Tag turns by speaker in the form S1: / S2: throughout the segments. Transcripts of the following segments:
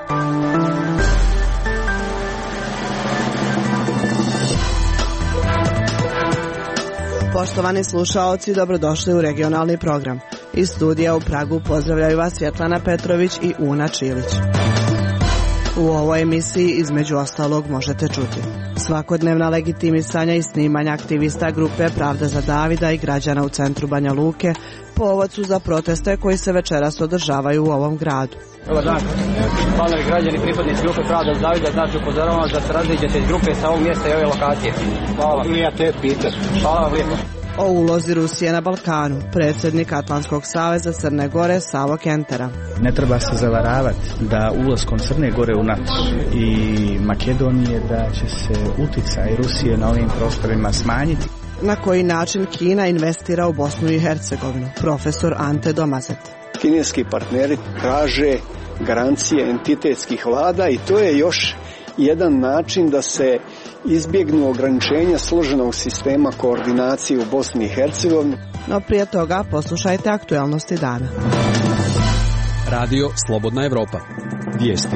S1: Poštovani slušaoci, dobrodošli u regionalni program. Iz studija u Pragu pozdravljaju vas Svjetlana Petrović i Una Čilić. U ovoj emisiji između ostalog možete čuti svakodnevna legitimisanja i snimanja aktivista grupe Pravda za Davida i građana u centru Banja Luke povod su za proteste koji se večeras održavaju u ovom gradu.
S2: Dobar dan, članovi građani, pripadnici grupe Pravda za Davida, znači upozoravam vas da se raziđete iz grupe sa ovog mjesta i ove lokacije. Hvala. Hvala vam lijepo.
S1: O ulozi Rusije na Balkanu, predsjednik Atlantskog saveza Crne Gore Savo Kentera.
S3: Ne treba se zavaravati da ulaskom Crne Gore u NATO i Makedonije da će se utjecaj Rusije na ovim prostorima smanjiti.
S1: Na koji način Kina investira u Bosnu i Hercegovinu, profesor Ante Domazet.
S4: Kineski partneri traže garancije entitetskih vlada i to je još jedan način da se izbjegnu ograničenja složenog sistema koordinacije u Bosni i Hercegovini.
S1: No prije toga poslušajte aktualnosti dana.
S5: Radio Slobodna Evropa. Vijesti.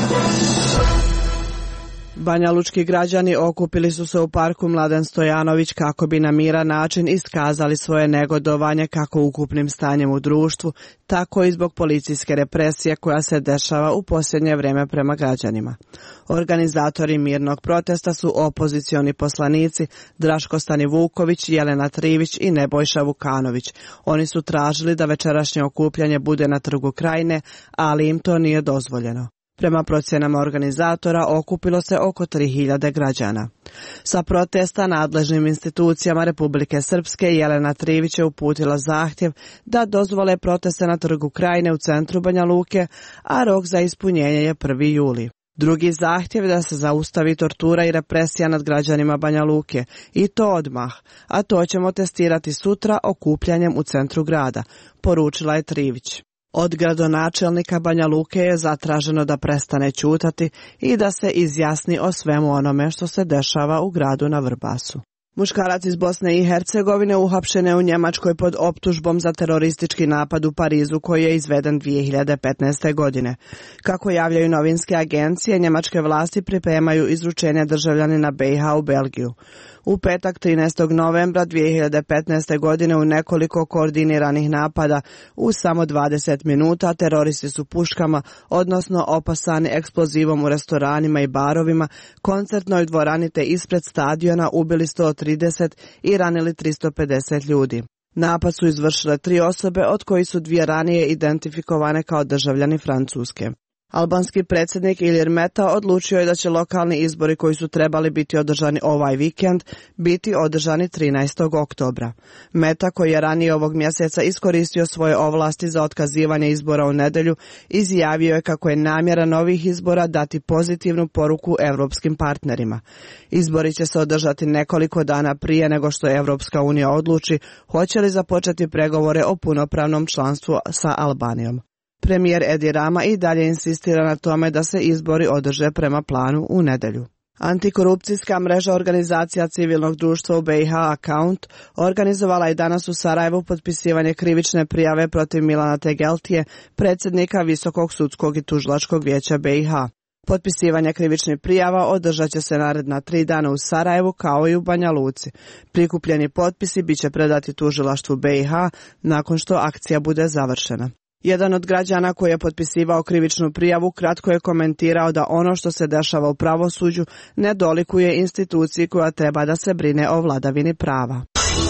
S1: Banjalučki građani okupili su se u parku Mladen Stojanović kako bi na miran način iskazali svoje negodovanje kako ukupnim stanjem u društvu, tako i zbog policijske represije koja se dešava u posljednje vrijeme prema građanima. Organizatori mirnog protesta su opozicioni poslanici Draško Stanivuković, Jelena Trivić i Nebojša Vukanović. Oni su tražili da večerašnje okupljanje bude na Trgu Krajine, ali im to nije dozvoljeno. Prema procjenama organizatora okupilo se oko 3000 građana. Sa protesta nadležnim institucijama Republike Srpske Jelena Trivić je uputila zahtjev da dozvole proteste na Trgu Krajine u centru Banja Luke, a rok za ispunjenje je 1. juli. Drugi zahtjev je da se zaustavi tortura i represija nad građanima Banja Luke, i to odmah, a to ćemo testirati sutra okupljanjem u centru grada, poručila je Trivić. Od gradonačelnika Banja Luke je zatraženo da prestane ćutati i da se izjasni o svemu onome što se dešava u gradu na Vrbasu. Muškarac iz Bosne i Hercegovine uhapšen je u Njemačkoj pod optužbom za teroristički napad u Parizu koji je izveden 2015. godine. Kako javljaju novinske agencije, njemačke vlasti pripremaju izručenje državljanina BiH u Belgiju. U petak 13. novembra 2015. godine u nekoliko koordiniranih napada u samo 20 minuta teroristi su puškama, odnosno opasani eksplozivom u restoranima i barovima, koncertnoj dvorani te ispred stadiona ubili 130 i ranili 350 ljudi. Napad su izvršile 3 osobe, od kojih su 2 ranije identifikovane kao državljani Francuske. Albanski predsjednik Ilir Meta odlučio je da će lokalni izbori koji su trebali biti održani ovaj vikend biti održani 13. oktobra. Meta, koji je ranije ovog mjeseca iskoristio svoje ovlasti za otkazivanje izbora u nedjelju, izjavio je kako je namjera novih izbora dati pozitivnu poruku europskim partnerima. Izbori će se održati nekoliko dana prije nego što Europska unija odluči hoće li započeti pregovore o punopravnom članstvu sa Albanijom. Premijer Edi Rama i dalje insistira na tome da se izbori održe prema planu u nedjelju. Antikorupcijska mreža organizacija civilnog društva u BiH Account organizovala je danas u Sarajevu potpisivanje krivične prijave protiv Milana Tegeltije, predsjednika Visokog sudskog i tužilačkog vijeća BiH. Potpisivanje krivičnih prijava održat će se naredna 3 dana u Sarajevu kao i u Banja Luci. Prikupljeni potpisi bit će predati tužilaštvu BiH nakon što akcija bude završena. Jedan od građana koji je potpisivao krivičnu prijavu kratko je komentirao da ono što se dešava u pravosuđu ne dolikuje instituciji koja treba da se brine o vladavini prava.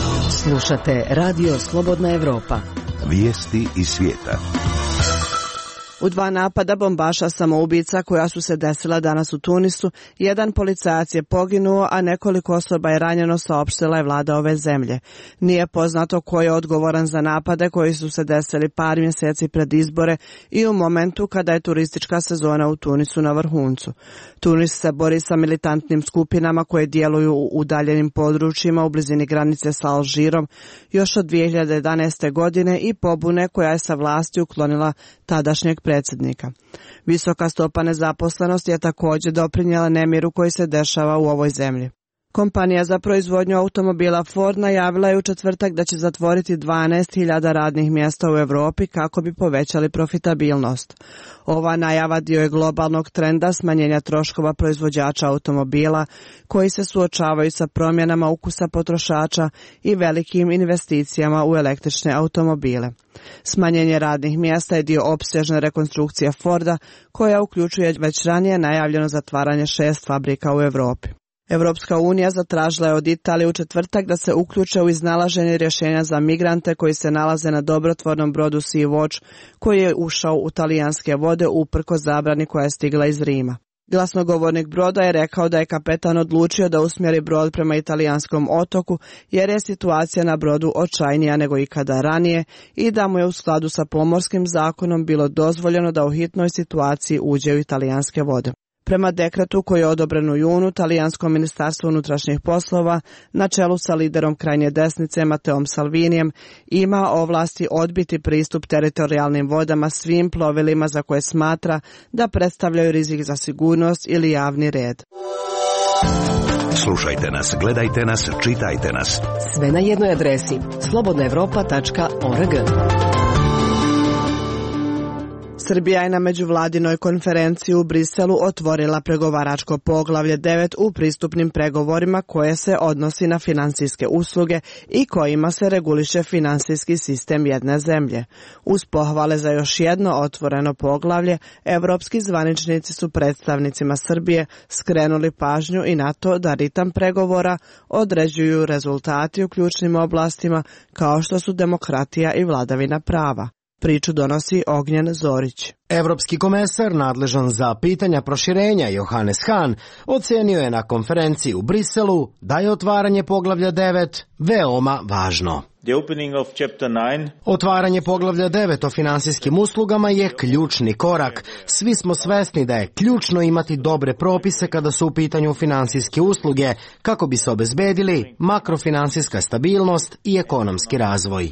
S6: Slušate Radio Slobodna Evropa.
S7: Vijesti iz svijeta.
S1: U 2 napada bombaša samoubica koja su se desila danas u Tunisu, jedan policajac je poginuo, a nekoliko osoba je ranjeno, saopštila je vlada ove zemlje. Nije poznato ko je odgovoran za napade koji su se desili par mjeseci pred izbore i u momentu kada je turistička sezona u Tunisu na vrhuncu. Tunis se bori sa militantnim skupinama koje djeluju u udaljenim područjima u blizini granice sa Alžirom još od 2011. godine i pobune koja je sa vlasti uklonila tadašnjeg predsjednika. Visoka stopa nezaposlenosti je također doprinijela nemiru koji se dešava u ovoj zemlji. Kompanija za proizvodnju automobila Ford najavila je u četvrtak da će zatvoriti 12.000 radnih mjesta u Europi kako bi povećali profitabilnost. Ova najava dio je globalnog trenda smanjenja troškova proizvođača automobila koji se suočavaju sa promjenama ukusa potrošača i velikim investicijama u električne automobile. Smanjenje radnih mjesta je dio opsežne rekonstrukcije Forda koja uključuje već ranije najavljeno zatvaranje 6 fabrika u Europi. Europska unija zatražila je od Italije u četvrtak da se uključe u iznalaženje rješenja za migrante koji se nalaze na dobrotvornom brodu Sea Watch koji je ušao u talijanske vode uprkos zabrani koja je stigla iz Rima. Glasnogovornik broda je rekao da je kapetan odlučio da usmjeri brod prema italijanskom otoku jer je situacija na brodu očajnija nego ikada ranije i da mu je u skladu sa pomorskim zakonom bilo dozvoljeno da u hitnoj situaciji uđe u italijanske vode. Prema dekretu koji je odobren u junu, talijansko ministarstvo unutrašnjih poslova, na čelu sa liderom krajnje desnice Mateom Salvinijem, ima ovlasti odbiti pristup teritorijalnim vodama svim plovilima za koje smatra da predstavljaju rizik za sigurnost ili javni red.
S7: Slušajte nas, gledajte nas, čitajte nas.
S6: Sve na jednoj adresi slobodnaevropa.org.
S1: Srbija je na međuvladinoj konferenciji u Briselu otvorila pregovaračko poglavlje 9 u pristupnim pregovorima koje se odnosi na financijske usluge i kojima se reguliše finansijski sistem jedne zemlje. Uz pohvale za još jedno otvoreno poglavlje, evropski zvaničnici su predstavnicima Srbije skrenuli pažnju i na to da ritam pregovora određuju rezultati u ključnim oblastima kao što su demokratija i vladavina prava. Priču donosi Ognjen Zorić.
S8: Evropski komesar nadležan za pitanja proširenja Johannes Hahn ocenio je na konferenciji u Briselu da je otvaranje poglavlja 9 veoma važno. Otvaranje poglavlja 9 o finansijskim uslugama je ključni korak. Svi smo svesni da je ključno imati dobre propise kada su u pitanju finansijske usluge kako bi se obezbedili makrofinansijska stabilnost i ekonomski razvoj.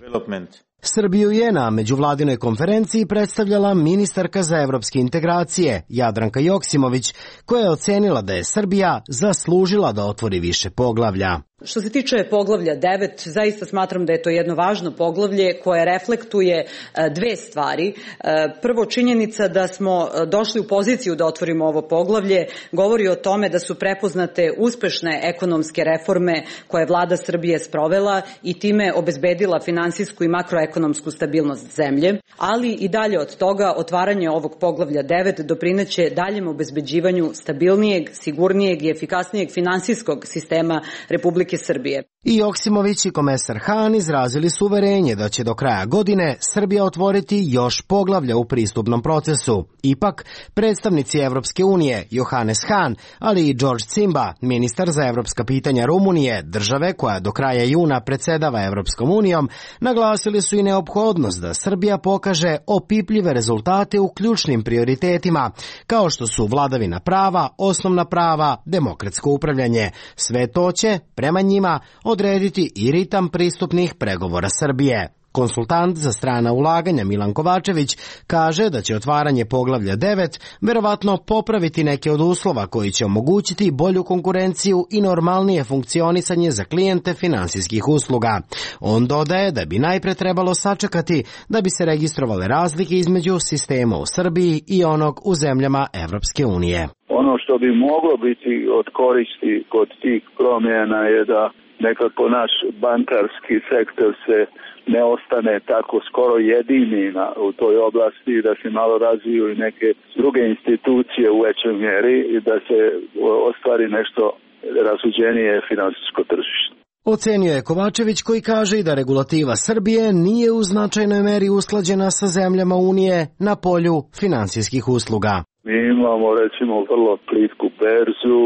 S8: Srbiju je na međuvladinoj konferenciji predstavljala ministarka za evropske integracije Jadranka Joksimović, koja je ocenila da je Srbija zaslužila da otvori više poglavlja.
S9: Što se tiče poglavlja 9, zaista smatram da je to jedno važno poglavlje koje reflektuje dve stvari. Prvo, činjenica da smo došli u poziciju da otvorimo ovo poglavlje govori o tome da su prepoznate uspešne ekonomske reforme koje je vlada Srbije sprovela i time obezbedila finansijsku i makroekonomsku stabilnost zemlje, ali i dalje od toga otvaranje ovog poglavlja 9 doprineće daljem obezbeđivanju stabilnijeg, sigurnijeg i efikasnijeg finansijskog sistema Republike Srbije.
S8: I Joksimović i komesar Hahn izrazili su uverenje da će do kraja godine Srbija otvoriti još poglavlja u pristupnom procesu. Ipak, predstavnici Evropske unije Johannes Hahn, ali i George Cimba, ministar za evropska pitanja Rumunije, države koja do kraja juna predsjedava Evropskom unijom, naglasili su i neophodnost da Srbija pokaže opipljive rezultate u ključnim prioritetima, kao što su vladavina prava, osnovna prava, demokratsko upravljanje. Sve to će, prema njima, odrediti i ritam pristupnih pregovora Srbije. Konsultant za strana ulaganja Milan Kovačević kaže da će otvaranje poglavlja 9 verovatno popraviti neke od uslova koji će omogućiti bolju konkurenciju i normalnije funkcionisanje za klijente finansijskih usluga. On dodaje da bi najpre trebalo sačekati da bi se registrovale razlike između sistema u Srbiji i onog u zemljama Evropske unije.
S10: Ono što bi moglo biti od koristi kod tih promjena je da nekako naš bankarski sektor se ne ostane tako skoro jedini u toj oblasti, da se malo razviju i neke druge institucije u većoj mjeri i da se ostvari nešto razuđenije finansijsko tržište.
S8: Ocenio je Kovačević koji kaže i da regulativa Srbije nije u značajnoj meri usklađena sa zemljama Unije na polju finansijskih usluga.
S10: Mi imamo recimo vrlo plitku berzu,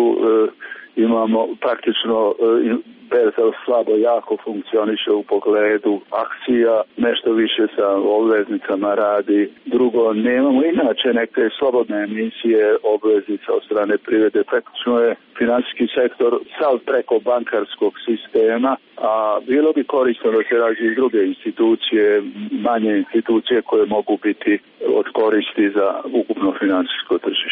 S10: imamo praktično berza slabo jako funkcioniše u pogledu akcija, nešto više sa obveznicama radi. Drugo, nemamo inače neke slobodne emisije obveznica od strane privrede. Praktično je finansijski sektor sav preko bankarskog sistema, a bilo bi korisno da se razviju druge institucije, manje institucije koje mogu biti od koristi za ukupno finansijsko tržište.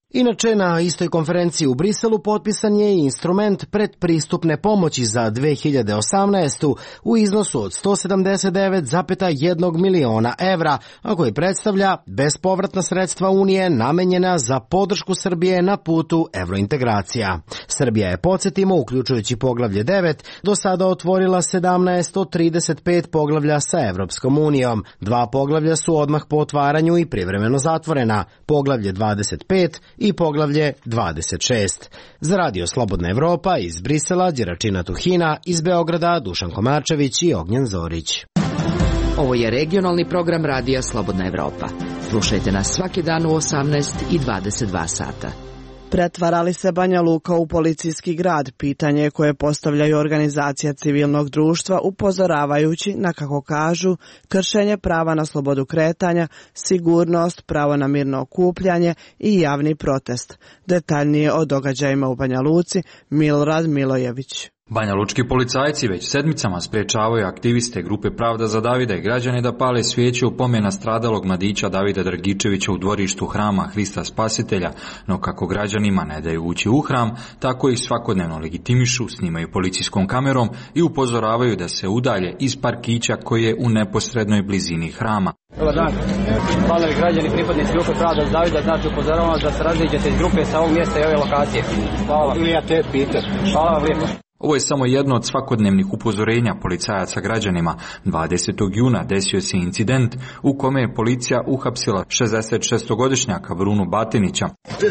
S8: Inače, na istoj konferenciji u Briselu potpisan je i instrument predpristupne pomoći za 2018. u iznosu od 179,1 miliona evra, a koji predstavlja bespovratna sredstva Unije namenjena za podršku Srbije na putu evrointegracija. Srbija je, podsjetimo, uključujući poglavlje 9, do sada otvorila 17 od 35 poglavlja sa Evropskom unijom. 2 poglavlja su odmah po otvaranju i privremeno zatvorena, poglavlje 25 i poglavlje 26. Za Radio Slobodna Evropa iz Brisela, Đeračina Tuhina, iz Beograda Dušan Komarčević i Ognjen Zorić.
S6: Ovo je regionalni program Radija Slobodna Evropa. Slušajte nas svaki dan u 18 i 22 sata.
S1: Pretvara li se Banja Luka u policijski grad? Pitanje koje postavljaju organizacija civilnog društva upozoravajući na, kako kažu, kršenje prava na slobodu kretanja, sigurnost, pravo na mirno okupljanje i javni protest. Detaljnije o događajima u Banja Luci, Milorad Milojević.
S11: Banjalučki policajci već sedmicama sprečavaju aktiviste grupe Pravda za Davida i građane da pale svijeće u pomen nastradalog mladića Davida Dragičevića u dvorištu hrama Hrista Spasitelja, no kako građanima ne daju ući u hram, tako ih svakodnevno legitimišu, snimaju policijskom kamerom i upozoravaju da se udalje iz parkića koji je u neposrednoj blizini hrama.
S2: Dobar dan, panovi građani, pripadnici grupe Pravda za Davida, znači upozoravam vas da se raziđete iz grupe sa ovog mjesta i ove lokacije. Hvala. Hvala vam lijepo.
S11: Ovo je samo jedno od svakodnevnih upozorenja policajaca građanima. 20. juna desio se incident u kome je policija uhapsila 66-godišnjaka Brunu Batinića.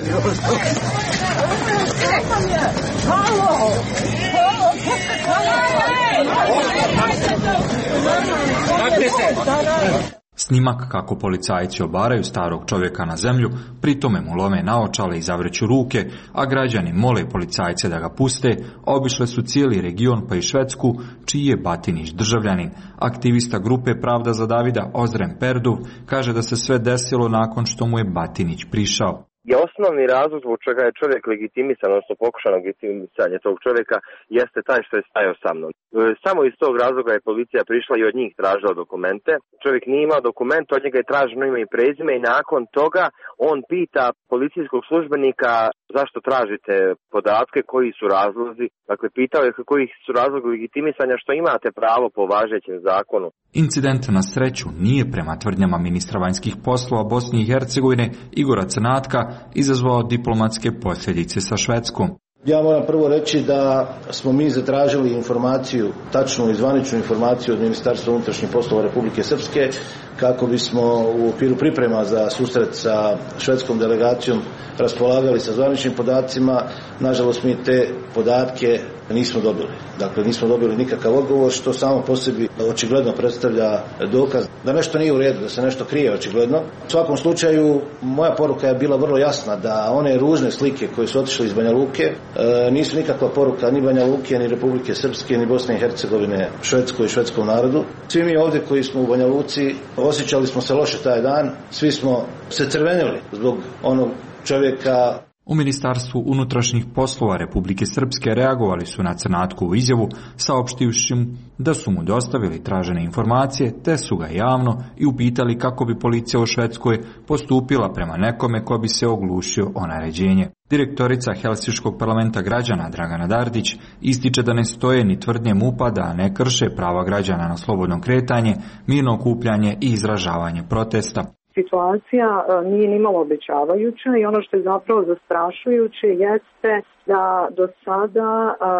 S11: Snimak kako policajci obaraju starog čovjeka na zemlju, pritome mu lome naočale i zavrću ruke, a građani mole policajce da ga puste, obišle su cijeli region pa i Švedsku, čiji je Batinić državljanin. Aktivista grupe Pravda za Davida Ozren Perduv kaže da se sve desilo nakon što mu je Batinić prišao.
S12: Je osnovni razlog zbog čega je čovjek legitimisan, odnosno pokušano legitimisanje tog čovjeka, jeste taj što je stajao sa mnom. Samo iz tog razloga je policija prišla i od njih tražila dokumente. Čovjek nije imao dokument, od njega je traženo ime i prezime i nakon toga on pita policijskog službenika zašto tražite podatke, koji su razlozi. Dakle, pitao je koji su razlozi legitimisanja, što imate pravo po važećem zakonu.
S11: Incident na sreću nije, prema tvrdnjama ministra vanjskih poslova Bosne i Hercegovine Igora Crnatka, izazvao diplomatske posljedice sa Švedskom.
S13: Ja moram prvo reći da smo mi zatražili informaciju, tačnu i zvaničnu informaciju od Ministarstva unutrašnjih poslova Republike Srpske, kako bismo u okviru priprema za susret sa švedskom delegacijom raspolagali sa zvaničnim podacima. Nažalost, mi te podatke nismo dobili. Dakle, nismo dobili nikakav odgovor, što samo po sebi očigledno predstavlja dokaz da nešto nije u redu, da se nešto krije očigledno. U svakom slučaju, moja poruka je bila vrlo jasna, da one ružne slike koje su otišle iz Banja Luke nisu nikakva poruka ni Banja Luke, ni Republike Srpske, ni Bosne i Hercegovine Švedskoj i švedskom narodu. Svi mi ovdje koji smo u Banja Luci osjećali smo se loše taj dan, svi smo se crvenili zbog onog čovjeka.
S11: U Ministarstvu unutrašnjih poslova Republike Srpske reagovali su na Crnatkovu izjavu, saopštivši da su mu dostavili tražene informacije, te su ga javno i upitali kako bi policija u Švedskoj postupila prema nekome ko bi se oglušio o naređenje. Direktorica Helsinškog parlamenta građana Dragana Dardić ističe da ne stoje ni tvrdnje MUP-a da ne krše prava građana na slobodno kretanje, mirno okupljanje i izražavanje protesta.
S14: Situacija nije nimalo obećavajuća i ono što je zapravo zastrašujuće jeste da do sada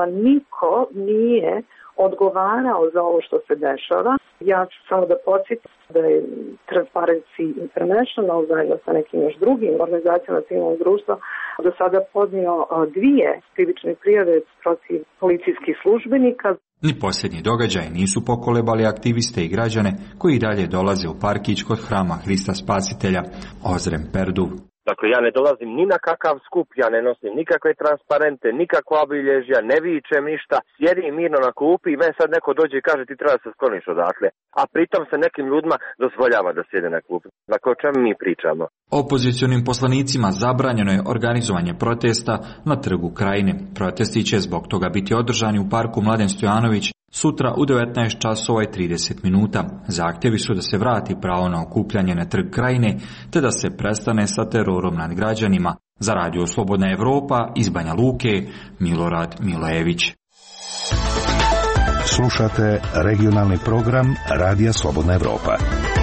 S14: niko nije odgovarao za ovo što se dešava. Ja ću samo da podsjetim da je Transparency International zajedno sa nekim još drugim organizacijama civilnog društva do sada podnio 2 krivične prijave protiv policijskih službenika.
S11: Ni posljednji događaji nisu pokolebali aktiviste i građane koji dalje dolaze u parkić kod hrama Hrista Spasitelja. Ozren Perduv.
S12: Dakle, ja ne dolazim ni na kakav skup, ja ne nosim nikakve transparente, nikakva obilježja, ne vičem ništa, sjedim mirno na klupi i meni sad neko dođe i kaže ti treba da se skloniš odatle. A pritom se nekim ljudima dozvoljava da sjede na klupi. Dakle, o čemu mi pričamo?
S11: Opozicionim poslanicima zabranjeno je organizovanje protesta na Trgu Krajine. Protesti će zbog toga biti održani u parku Mladen Stojanović sutra u 19:30. Zahtjevi su da se vrati pravo na okupljanje na Trg Krajine, te da se prestane sa terorom nad građanima. Za Radio Slobodna Evropa iz Banja Luke, Milorad Milojević.
S7: Slušate regionalni program Radija Slobodna Evropa.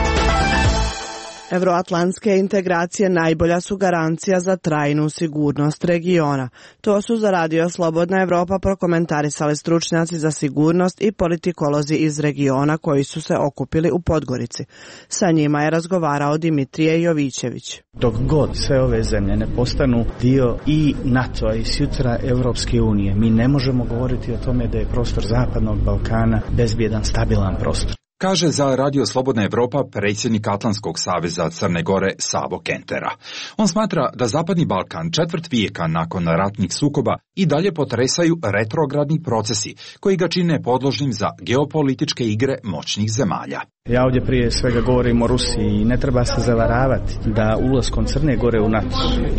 S1: Evroatlantske integracije najbolja su garancija za trajnu sigurnost regiona. To su za Radio Slobodna Evropa prokomentarisali stručnjaci za sigurnost i politikolozi iz regiona koji su se okupili u Podgorici. Sa njima je razgovarao Dimitrije Jovićević.
S3: Dok god sve ove zemlje ne postanu dio i NATO-a i sutra Evropske unije, mi ne možemo govoriti o tome da je prostor Zapadnog Balkana bezbjedan, stabilan prostor.
S11: Kaže za Radio Slobodna Evropa predsjednik Atlantskog saveza Crne Gore Savo Kentera. On smatra da Zapadni Balkan četvrt vijeka nakon ratnih sukoba i dalje potresaju retrogradni procesi koji ga čine podložnim za geopolitičke igre moćnih zemalja.
S3: Ja ovdje prije svega govorim o Rusiji i ne treba se zavaravati da ulaskom Crne Gore u NATO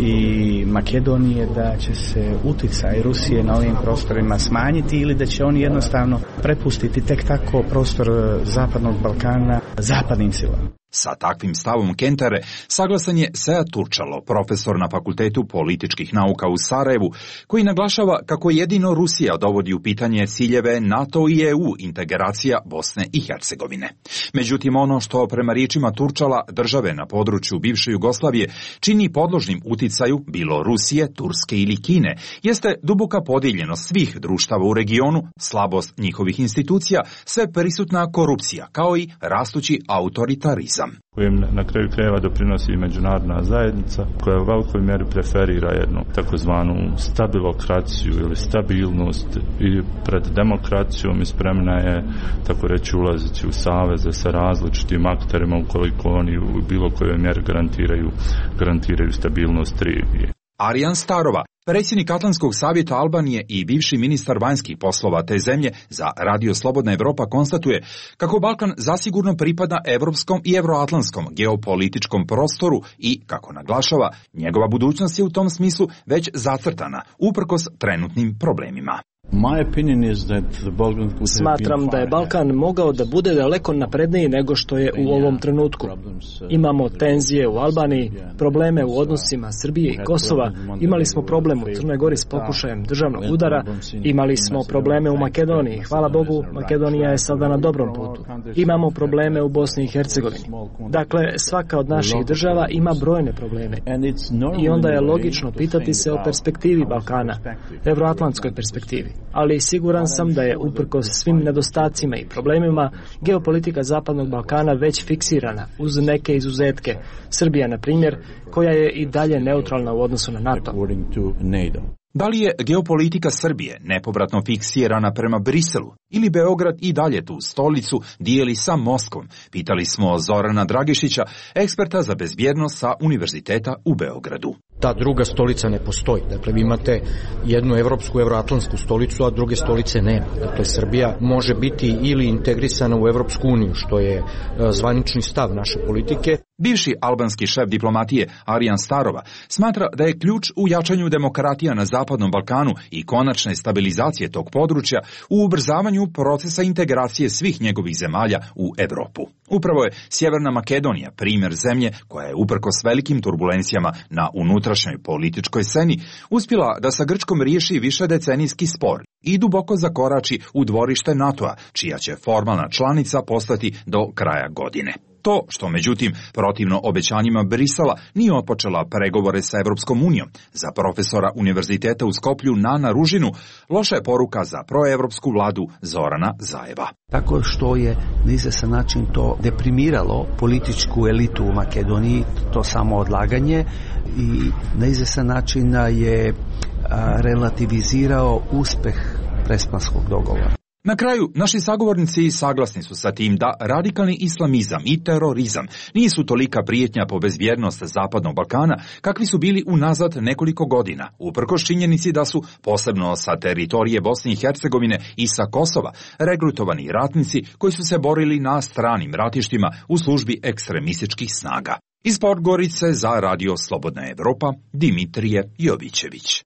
S3: i Makedonije da će se utjecaj Rusije na ovim prostorima smanjiti ili da će oni jednostavno prepustiti tek tako prostor Zapadnog Balkana zapadnim silama.
S11: Sa takvim stavom Kentere saglasan je Sead Turčalo, profesor na Fakultetu političkih nauka u Sarajevu, koji naglašava kako jedino Rusija dovodi u pitanje ciljeve NATO i EU integracija Bosne i Hercegovine. Međutim, ono što prema riječima Turčala države na području bivše Jugoslavije čini podložnim uticaju bilo Rusije, Turske ili Kine, jeste duboka podijeljenost svih društava u regionu, slabost njihovih institucija, sve prisutna korupcija, kao i rastući autoritarizam.
S15: Kojem na kraju krajeva doprinosi i međunarodna zajednica koja u velikoj mjeri preferira jednu takozvanu stabilokraciju ili stabilnost i pred demokracijom i spremna je, tako reći, ulaziti u saveze sa različitim akterima ukoliko oni u bilo kojoj mjeri garantiraju stabilnost regije.
S11: Arjan Starova, predsjednik Atlantskog savjeta Albanije i bivši ministar vanjskih poslova te zemlje, za Radio Slobodna Evropa konstatuje kako Balkan zasigurno pripada evropskom i evroatlantskom geopolitičkom prostoru i, kako naglašava, njegova budućnost je u tom smislu već zacrtana, uprkos trenutnim problemima.
S16: Smatram da je Balkan mogao da bude daleko napredniji nego što je u ovom trenutku. Imamo tenzije u Albaniji, probleme u odnosima Srbije i Kosova, imali smo problem u Crnoj Gori s pokušajem državnog udara, imali smo probleme u Makedoniji. Hvala Bogu, Makedonija je sada na dobrom putu. Imamo probleme u Bosni i Hercegovini. Dakle, svaka od naših država ima brojne probleme. I onda je logično pitati se o perspektivi Balkana, evroatlantskoj perspektivi. Ali siguran sam da je uprkos svim nedostacima i problemima geopolitika Zapadnog Balkana već fiksirana uz neke izuzetke. Srbija, na primjer, koja je i dalje neutralna u odnosu na NATO.
S11: Da li je geopolitika Srbije nepovratno fiksirana prema Briselu ili Beograd i dalje tu stolicu dijeli sa Moskvom? Pitali smo Zorana Dragišića, eksperta za bezbjednost sa Univerziteta u Beogradu.
S17: Ta druga stolica ne postoji. Dakle, vi imate jednu evropsku, evroatlantsku stolicu, a druge stolice nema. Dakle, Srbija može biti ili integrisana u Evropsku uniju, što je zvanični stav naše politike.
S11: Bivši albanski šef diplomatije Arjan Starova smatra da je ključ u jačanju demokratija na Zapadnom Balkanu i konačne stabilizacije tog područja u ubrzavanju procesa integracije svih njegovih zemalja u Evropu. Upravo je Sjeverna Makedonija primjer zemlje koja je uprkos velikim turbulencijama na unutrašnjoj političkoj sceni uspjela da sa Grčkom riješi višedecenijski spor i duboko zakorači u dvorište NATO-a, čija će formalna članica postati do kraja godine. To što, međutim, protivno obećanjima Brisela nije otpočela pregovore sa Evropskom unijom, za profesora Univerziteta u Skoplju Nana Ružinu, loša je poruka za proevropsku vladu Zorana Zajeva.
S18: Tako što je na izvestan način to deprimiralo političku elitu u Makedoniji, to samo odlaganje, i na izvestan način je relativizirao uspeh Prespanskog dogovora.
S11: Na kraju, naši sagovornici saglasni su sa tim da radikalni islamizam i terorizam nisu tolika prijetnja po bezbjednost Zapadnog Balkana kakvi su bili unazad nekoliko godina, uprkos činjenici da su, posebno sa teritorije Bosne i Hercegovine i sa Kosova, regrutovani ratnici koji su se borili na stranim ratištima u službi ekstremističkih snaga. Iz Podgorice za Radio Slobodna Evropa, Dimitrije Jovićević.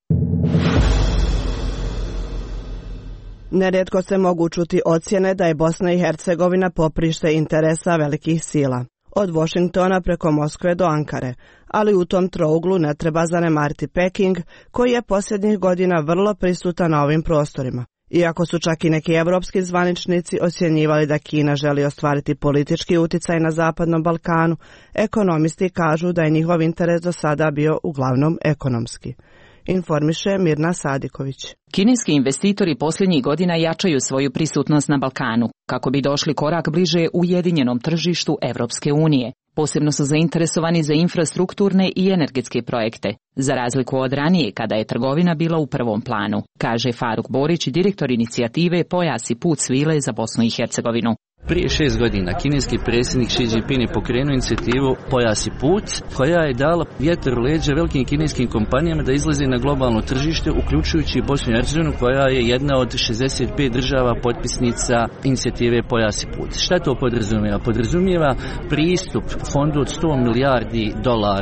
S1: Nerijetko se mogu čuti ocjene da je Bosna i Hercegovina poprište interesa velikih sila. od Washingtona preko Moskve do Ankare, ali u tom trouglu ne treba zanemariti Peking, koji je posljednjih godina vrlo prisutan na ovim prostorima. Iako su čak i neki evropski zvaničnici ocjenjivali da Kina želi ostvariti politički uticaj na Zapadnom Balkanu, ekonomisti kažu da je njihov interes do sada bio uglavnom ekonomski. Informiše Mirna Sadiković.
S19: Kineski investitori posljednjih godina jačaju svoju prisutnost na Balkanu, kako bi došli korak bliže ujedinjenom tržištu Evropske unije. Posebno su zainteresovani za infrastrukturne i energetske projekte, za razliku od ranije kada je trgovina bila u prvom planu, kaže Faruk Borić, direktor inicijative Pojas i put svile za Bosnu i Hercegovinu.
S20: Prije 6 godina kineski predsjednik Xi Jinping je pokrenuo inicijativu Pojas i put, koja je dala vjetar u leđa velikim kineskim kompanijama da izlaze na globalno tržište, uključujući Bosnu i Hercegovinu, koja je jedna od 65 država potpisnica inicijative Pojas i put. Šta to podrazumijeva? Podrazumijeva pristup fondu od $100 milijardi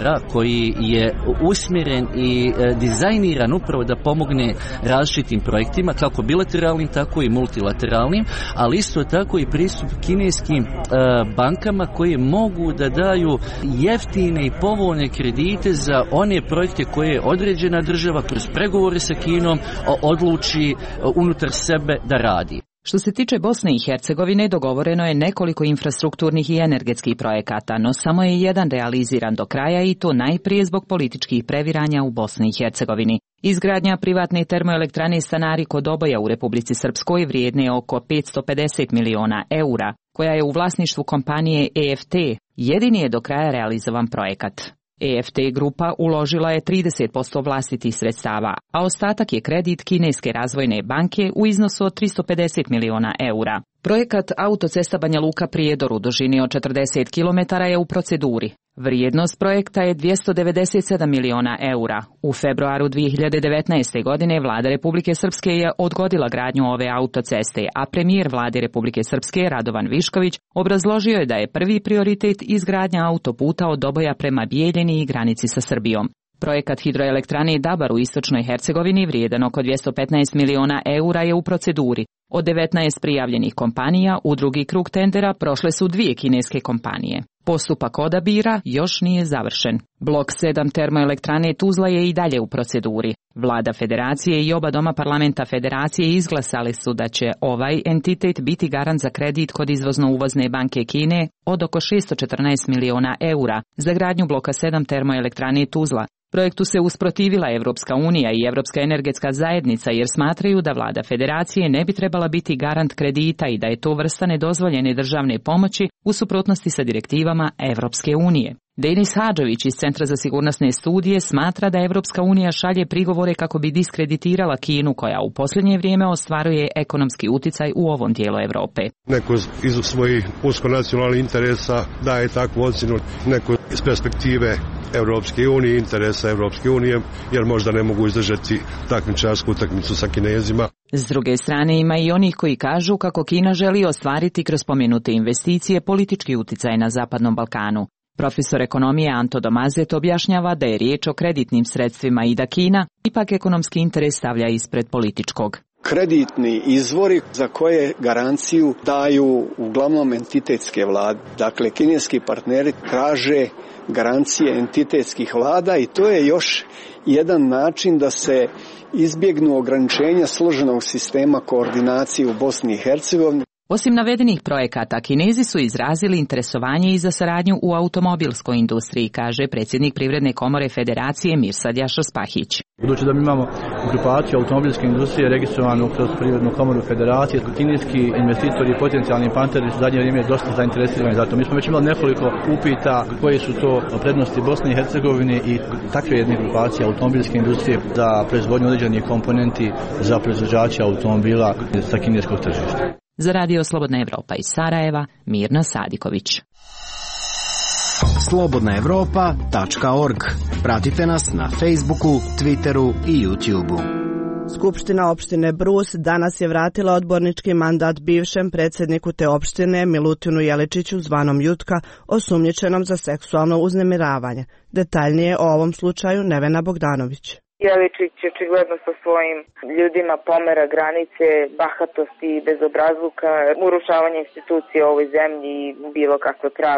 S20: koji je usmjeren i dizajniran upravo da pomogne različitim projektima, kako bilateralnim, tako i multilateralnim, ali isto tako i pristup kineskim bankama koje mogu da daju jeftine i povoljne kredite za one projekte koje je određena država kroz pregovore sa Kinom odluči unutar sebe da radi.
S19: Što se tiče Bosne i Hercegovine, dogovoreno je nekoliko infrastrukturnih i energetskih projekata, no samo je jedan realiziran do kraja i to najprije zbog političkih previranja u Bosni i Hercegovini. Izgradnja privatne termoelektrane Stanari kod Oboja u Republici Srpskoj vrijedne je oko 550 miliona eura, koja je u vlasništvu kompanije EFT, jedini je do kraja realizovan projekat. EFT grupa uložila je 30% vlastitih sredstava, a ostatak je kredit Kineske razvojne banke u iznosu od 350 miliona eura. Projekat autocesta Banja Luka Prijedor u dužini od 40 km je u proceduri. Vrijednost projekta je 297 miliona eura. U februaru 2019. godine vlada Republike Srpske je odgodila gradnju ove autoceste, a premijer vlade Republike Srpske Radovan Višković obrazložio je da je prvi prioritet izgradnja autoputa od Oboja prema Bijeljini i granici sa Srbijom. Projekat hidroelektrane Dabar u istočnoj Hercegovini vrijedan oko 215 miliona eura je u proceduri. Od 19 prijavljenih kompanija u drugi krug tendera prošle su 2 kineske kompanije. Postupak odabira još nije završen. Blok 7 termoelektrane Tuzla je i dalje u proceduri. Vlada Federacije i oba doma parlamenta Federacije izglasali su da će ovaj entitet biti garant za kredit kod izvozno-uvozne banke Kine od oko 614 miliona eura za gradnju bloka 7 termoelektrane Tuzla. Projektu se usprotivila Evropska unija i Evropska energetska zajednica jer smatraju da vlada Federacije ne bi trebala biti garant kredita i da je to vrsta nedozvoljene državne pomoći u suprotnosti sa direktivama Evropske unije. Denis Hadžović iz Centra za sigurnosne studije smatra da Evropska unija šalje prigovore kako bi diskreditirala Kinu koja u posljednje vrijeme ostvaruje ekonomski uticaj u ovom dijelu Europe.
S21: Neko iz svojih uskonacionalnih interesa daje takvu ocjenu, neko iz perspektive Evropske unije, interesa Evropske unije, jer možda ne mogu izdržati takmičarsku utakmicu sa Kinezima.
S19: S druge strane ima i onih koji kažu kako Kina želi ostvariti kroz spomenute investicije politički uticaj na Zapadnom Balkanu. Profesor ekonomije Anto Domazet objašnjava da je riječ o kreditnim sredstvima i da Kina ipak ekonomski interes stavlja ispred političkog.
S4: Kreditni izvori za koje garanciju daju uglavnom entitetske vlade. Dakle, kineski partneri traže garancije entitetskih vlada i to je još jedan način da se izbjegnu ograničenja složenog sistema koordinacije u Bosni i Hercegovini.
S19: Osim navedenih projekata, Kinezi su izrazili interesovanje i za saradnju u automobilskoj industriji, kaže predsjednik Privredne komore Federacije Mirsad Jašospahić.
S22: Budući da mi imamo grupaciju automobilske industrije registrovanu kroz Privrednu komoru Federacije, kineski investitori i potencijalni partneri su zadnje vrijeme dosta zainteresirani za to. Mi smo već imali nekoliko upita koje su to prednosti Bosne i Hercegovine i takve jedne grupacije automobilske industrije za proizvodnju određenih komponenti za proizvođače automobila sa kineskog tržišta.
S19: Za Radio Slobodna Evropa iz Sarajeva, Mirna Sadiković.
S8: slobodnaevropa.org. Pratite nas na Facebooku, Twitteru i YouTubeu.
S1: Skupština opštine Brus danas je vratila odbornički mandat bivšem predsjedniku te opštine Milutinu Jeličiću zvanom Jutka, osumnjičenom za seksualno uznemiravanje. Detaljnije o ovom slučaju Nevena Bogdanović.
S23: Jeličić očigledno sa svojim ljudima pomera granice bahatosti i bezobrazluka, urušavanje institucije u ovoj zemlji i bilo kakve pravde.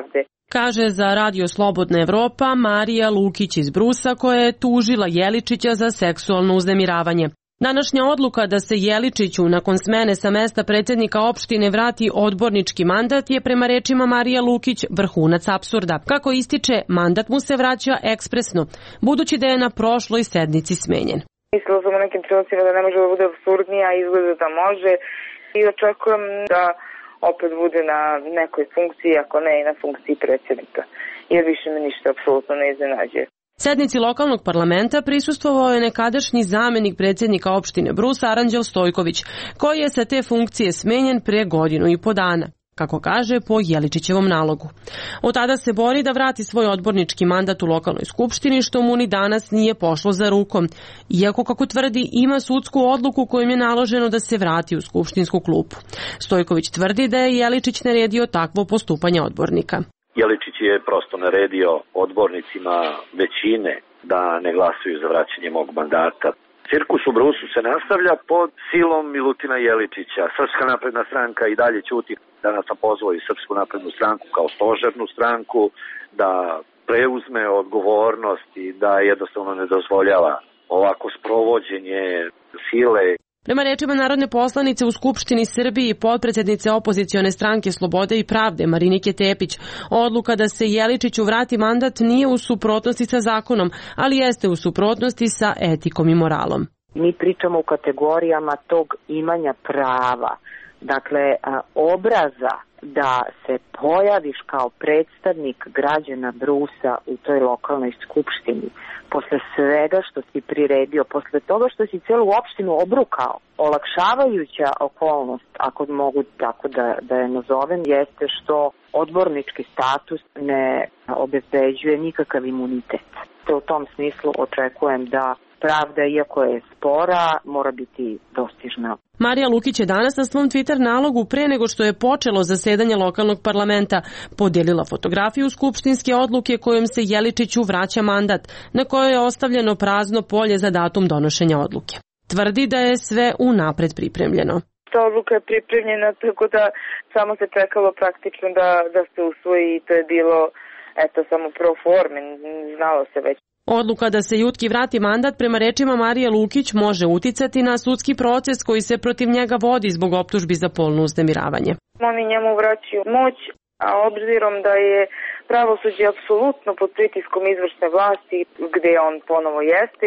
S5: Kaže za Radio Slobodna Evropa Marija Lukić iz Brusa, koja je tužila Jeličića za seksualno uznemiravanje. Današnja odluka da se Jeličiću nakon smene sa mesta predsjednika opštine vrati odbornički mandat je prema rečima Marije Lukić vrhunac apsurda. Kako ističe, mandat mu se vraća ekspresno, budući da je na prošloj sednici smenjen.
S23: Mislila sam u nekim trenucima da ne može da bude apsurdnije, a izgleda da može i očekujem da opet bude na nekoj funkciji, ako ne i na funkciji predsjednika, jer više me ništa apsolutno ne iznenađuje.
S5: Sednici lokalnog parlamenta prisustvovao je nekadašnji zamenik predsjednika opštine Brus Aranđel Stojković, koji je sa te funkcije smenjen pre 1.5 godina, kako kaže po Jeličićevom nalogu. Od tada se bori da vrati svoj odbornički mandat u lokalnoj skupštini, što mu ni danas nije pošlo za rukom, iako, kako tvrdi, ima sudsku odluku kojom je naloženo da se vrati u skupštinsku klupu. Stojković tvrdi da je Jeličić naredio takvo postupanje odbornika.
S9: Jeličić je prosto naredio odbornicima većine da ne glasuju za vraćanje mog mandata. Cirkus u Brusu se nastavlja pod silom Milutina Jeličića. Srpska napredna stranka i dalje ćuti. Danas sam pozvao i Srpsku naprednu stranku kao stožernu stranku da preuzme odgovornost i da jednostavno ne dozvoljava ovako sprovođenje sile.
S5: Prema rečima narodne poslanice u Skupštini Srbiji i potpredsjednice opozicione stranke Slobode i pravde Marinike Tepić, odluka da se Jeličiću vrati mandat nije u suprotnosti sa zakonom, ali jeste u suprotnosti sa etikom i moralom.
S10: Mi pričamo u kategorijama tog imanja prava, dakle obraza da se pojaviš kao predstavnik građana Brusa u toj lokalnoj skupštini, posle svega što si priredio, posle toga što si celu opštinu obrukao. Olakšavajuća okolnost, ako mogu tako da je nazovem, jeste što odbornički status ne obezbeđuje nikakav imunitet. U tom smislu očekujem da pravda, iako je spora, mora biti dostižna.
S5: Marija Lukić je danas na svom Twitter nalogu, pre nego što je počelo zasedanje lokalnog parlamenta, podijelila fotografiju skupštinske odluke kojom se Jeličiću vraća mandat, na kojoj je ostavljeno prazno polje za datum donošenja odluke. Tvrdi da je sve unapred pripremljeno.
S23: Ta odluka je pripremljena, tako da samo se čekalo praktično da se usvoji i to je bilo samo pro forme, znalo se već.
S5: Odluka da se Jutki vrati mandat prema rečima Marije Lukić može uticati na sudski proces koji se protiv njega vodi zbog optužbi za polno uznemiravanje.
S23: Oni njemu vraćaju moć, a obzirom da je pravosuđe apsolutno pod pritiskom izvršne vlasti, gde on ponovo jeste,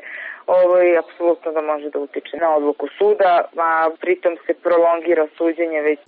S23: apsolutno da može da utiče na odluku suda, a pritom se prolongira suđenje već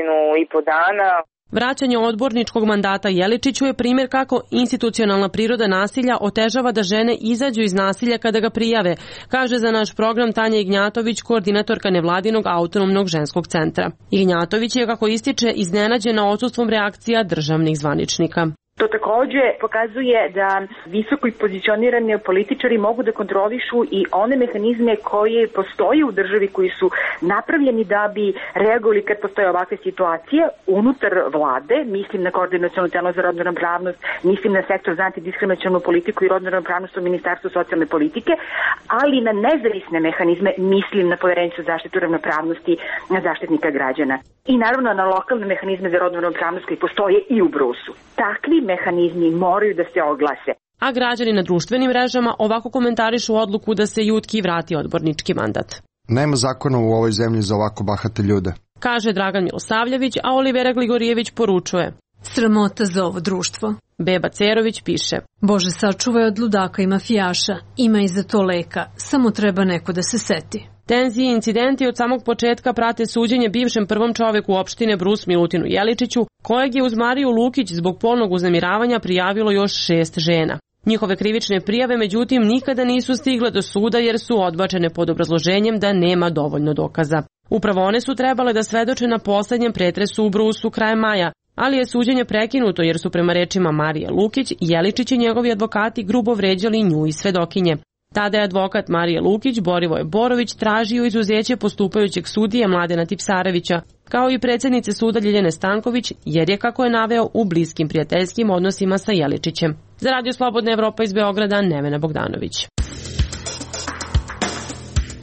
S23: 1.5 dana.
S5: Vraćanje odborničkog mandata Jeličiću je primjer kako institucionalna priroda nasilja otežava da žene izađu iz nasilja kada ga prijave, kaže za naš program Tanja Ignjatović, koordinatorka nevladinog autonomnog ženskog centra. Ignjatović je, kako ističe, iznenađena odsustvom reakcija državnih zvaničnika.
S24: To takođe pokazuje da visoko pozicionirani političari mogu da kontrolišu i one mehanizme koje postoje u državi, koji su napravljeni da bi reagovali kad postoje ovakve situacije unutar vlade, mislim na Koordinaciono telo za rodnu ravnopravnost, mislim na sektor za antidiskriminacionu politiku i rodnu ravnopravnost u Ministarstvu socijalne politike, ali na nezavisne mehanizme, mislim na Poverenicu za zaštitu ravnopravnosti, na Zaštitnika građana. I naravno na lokalne mehanizme za rodnu ravnopravnost koji postoje i u Brusu. Takvi mehanizmi moraju da se oglase.
S5: A građani na društvenim mrežama ovako komentarišu odluku da se Jutki vrati odbornički mandat.
S25: Nema zakona u ovoj zemlji za ovako bahate ljude,
S5: kaže Dragan Milosavljević, a Olivera Gligorijević poručuje:
S26: sramota za ovo društvo.
S5: Beba Cerović piše:
S26: Bože, sačuvaj od ludaka i mafijaša, ima i za to leka, samo treba neko da se seti.
S5: Tenzije i incidenti od samog početka prate suđenje bivšem prvom čoveku opštine Brus Milutinu Jeličiću, kojeg je uz Mariju Lukić zbog polnog uznemiravanja prijavilo još 6 žena. Njihove krivične prijave, međutim, nikada nisu stigle do suda jer su odbačene pod obrazloženjem da nema dovoljno dokaza. Upravo one su trebale da svedoče na poslednjem pretresu u Brusu krajem maja, ali je suđenje prekinuto jer su prema rečima Marije Lukić, Jeličić i njegovi advokati grubo vređali nju i svedokinje. Tada je advokat Marije Lukić, Borivoje Borović, tražio izuzeće postupajućeg sudije Mladena Tipsarevića, kao i predsjednice suda Ljiljane Stanković, jer je, kako je naveo, u bliskim prijateljskim odnosima sa Jeličićem. Za Radio Slobodna Evropa iz Beograda, Nevena Bogdanović.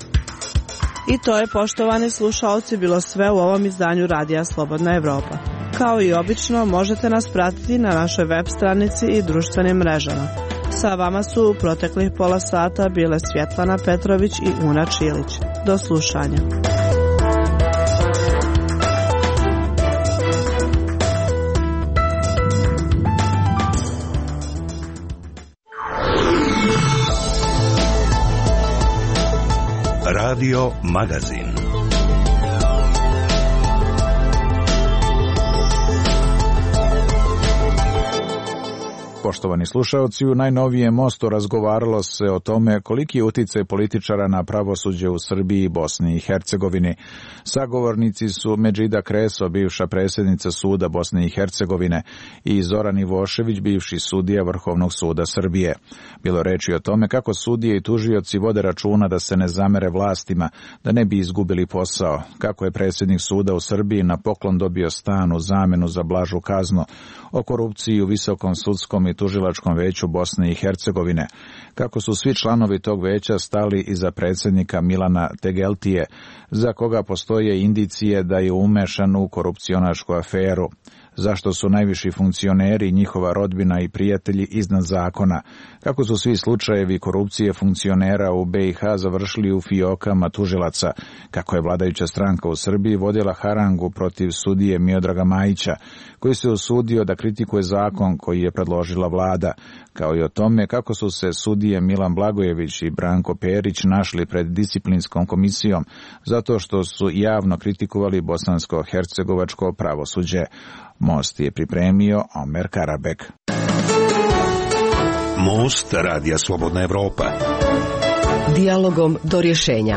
S1: I to je, poštovani slušaoci, bilo sve u ovom izdanju Radija Slobodna Evropa. Kao i obično, možete nas pratiti na našoj web stranici i društvenim mrežama. Sa vama su u proteklih pola sata bile Svjetlana Petrović i Una Čilić. Do slušanja.
S2: Radio Magazin.
S6: Poštovani slušaoci, u najnovijem Mostu razgovaralo se o tome koliki je uticaj političara na pravosuđe u Srbiji i Bosni i Hercegovini. Sagovornici su Medžida Kreso, bivša predsjednica suda Bosne i Hercegovine, i Zoran Ivošević, bivši sudija Vrhovnog suda Srbije. Bilo reči o tome kako sudije i tužioci vode računa da se ne zamere vlastima, da ne bi izgubili posao, kako je predsjednik suda u Srbiji na poklon dobio stan u zamjenu za blažu kaznu, o korupciji u Visokom sudskom i tužilačkom veću Bosne i Hercegovine, kako su svi članovi tog veća stali iza predsjednika Milana Tegeltije, za koga postoje indicije da je umešan u korupcionašku aferu, zašto su najviši funkcioneri, njihova rodbina i prijatelji iznad zakona, kako su svi slučajevi korupcije funkcionera u BiH završili u fijokama tužilaca, kako je vladajuća stranka u Srbiji vodila harangu protiv sudije Miodraga Majića, koji se usudio da kritikuje zakon koji je predložila vlada, kao i o tome kako su se sudije Milan Blagojević i Branko Perić našli pred disciplinskom komisijom zato što su javno kritikovali bosansko-hercegovačko pravosuđe. Most je pripremio Omer Karabek.
S2: Most Radija Slobodna Evropa.
S7: Dijalogom do rješenja.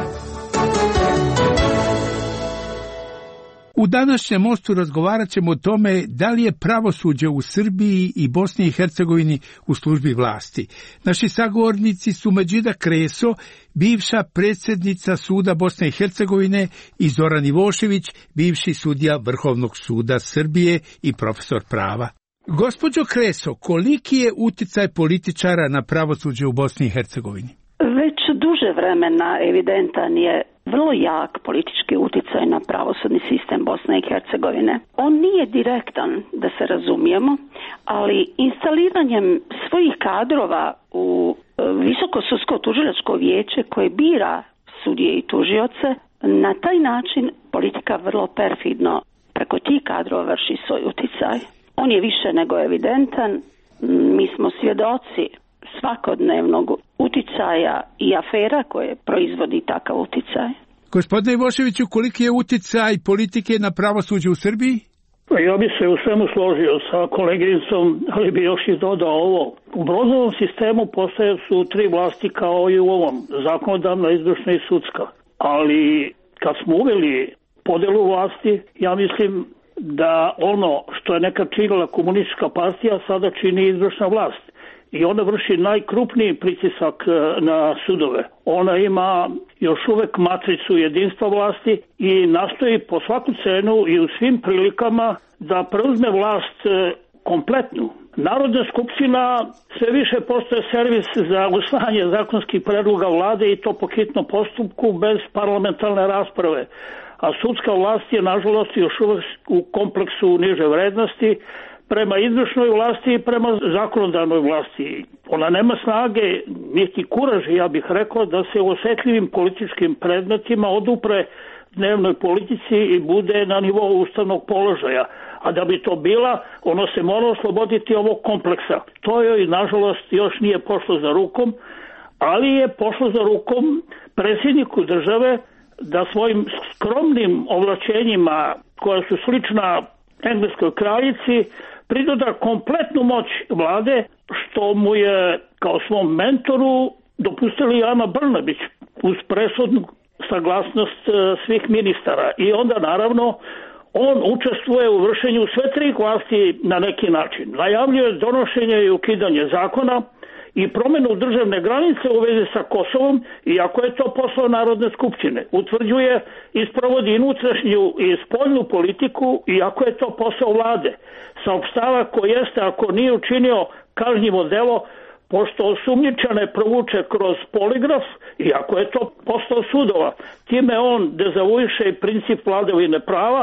S12: U današnjem Mostu razgovarat ćemo o tome da li je pravosuđe u Srbiji i Bosni i Hercegovini u službi vlasti. Naši sagovornici su Medžida Kreso, bivša predsjednica suda Bosne i Hercegovine, i Zoran Ivošević, bivši sudija Vrhovnog suda Srbije i profesor prava. Gospođo Kreso, koliki je uticaj političara na pravosuđe u Bosni i Hercegovini?
S13: Već duže vremena evidentan je vrlo jak politički uticaj na pravosudni sistem Bosne i Hercegovine. On nije direktan, da se razumijemo, ali instaliranjem svojih kadrova u Visoko sudsko tužilačko vijeće koje bira sudije i tužioce, na taj način politika vrlo perfidno preko tih kadrova vrši svoj uticaj. On je više nego evidentan. Mi smo svjedoci svakodnevnog uticaja i afera koje proizvodi takav uticaj.
S12: Gospodine Ivoševiću, koliki je uticaj politike na pravosuđe u Srbiji?
S14: Ja bi se u svemu složio sa koleginicom, ali bi još i dodao ovo. U Brozovom sistemu postoje su tri vlasti kao i u ovom, zakonodavna, izvršna i sudska. Ali kad smo uveli podelu vlasti, ja mislim da ono što je nekad činila komunistička partija sada čini izvršna vlast. I ona vrši najkrupniji pritisak na sudove. Ona ima još uvek matricu jedinstva vlasti i nastoji po svaku cenu i u svim prilikama da preuzme vlast kompletnu. Narodna skupština sve više postaje servis za usvajanje zakonskih predloga vlade i to po hitnom postupku bez parlamentarne rasprave. A sudska vlast je nažalost još uvek u kompleksu niže vrednosti prema izvršnoj vlasti i prema zakonodavnoj vlasti. Ona nema snage, niti kuraži, ja bih rekao, da se u osjetljivim političkim predmetima odupre dnevnoj politici i bude na nivou ustavnog položaja. A da bi to bila, ono se mora osloboditi ovog kompleksa. To joj, nažalost, još nije pošlo za rukom, ali je pošlo za rukom predsjedniku države da svojim skromnim ovlačenjima, koja su slična engleskoj kraljici, pridoda kompletnu moć vlade, što mu je kao svom mentoru dopustili Ana Brnabić uz presudnu saglasnost svih ministara. I onda naravno on učestvuje u vršenju sve tri vlasti na neki način. Najavljuje donošenje i ukidanje zakona i promjenu državne granice u vezi sa Kosovom, iako je to posao Narodne skupštine. Utvrđuje i sprovodi unutrašnju i spoljnu politiku, iako je to posao vlade. Saopštava ko jeste, ako nije učinio kažnjivo delo, pošto osumnjičane provuče kroz poligraf, iako je to posao sudova. Time on dezavuiše princip vladavine prava,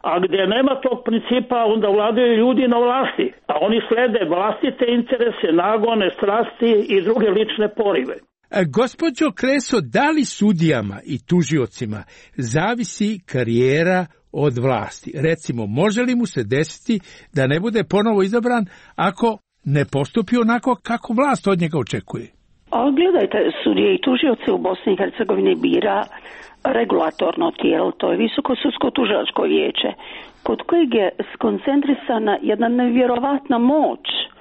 S14: a gdje nema tog principa onda vladaju ljudi na vlasti, a oni slede vlastite interese, nagone, strasti i druge lične porive.
S12: Gospođo Kreso, da li sudijama i tužiocima zavisi karijera od vlasti? Recimo, može li mu se desiti da ne bude ponovo izabran ako ne postupi onako kako vlast od njega očekuje?
S13: A gledajte, sudije i tužioce u Bosni i Hercegovini bira regulatorno tijelo, to je Visoko sudsko tužilačko vijeće, kod kojeg je skoncentrisana jedna nevjerovatna moć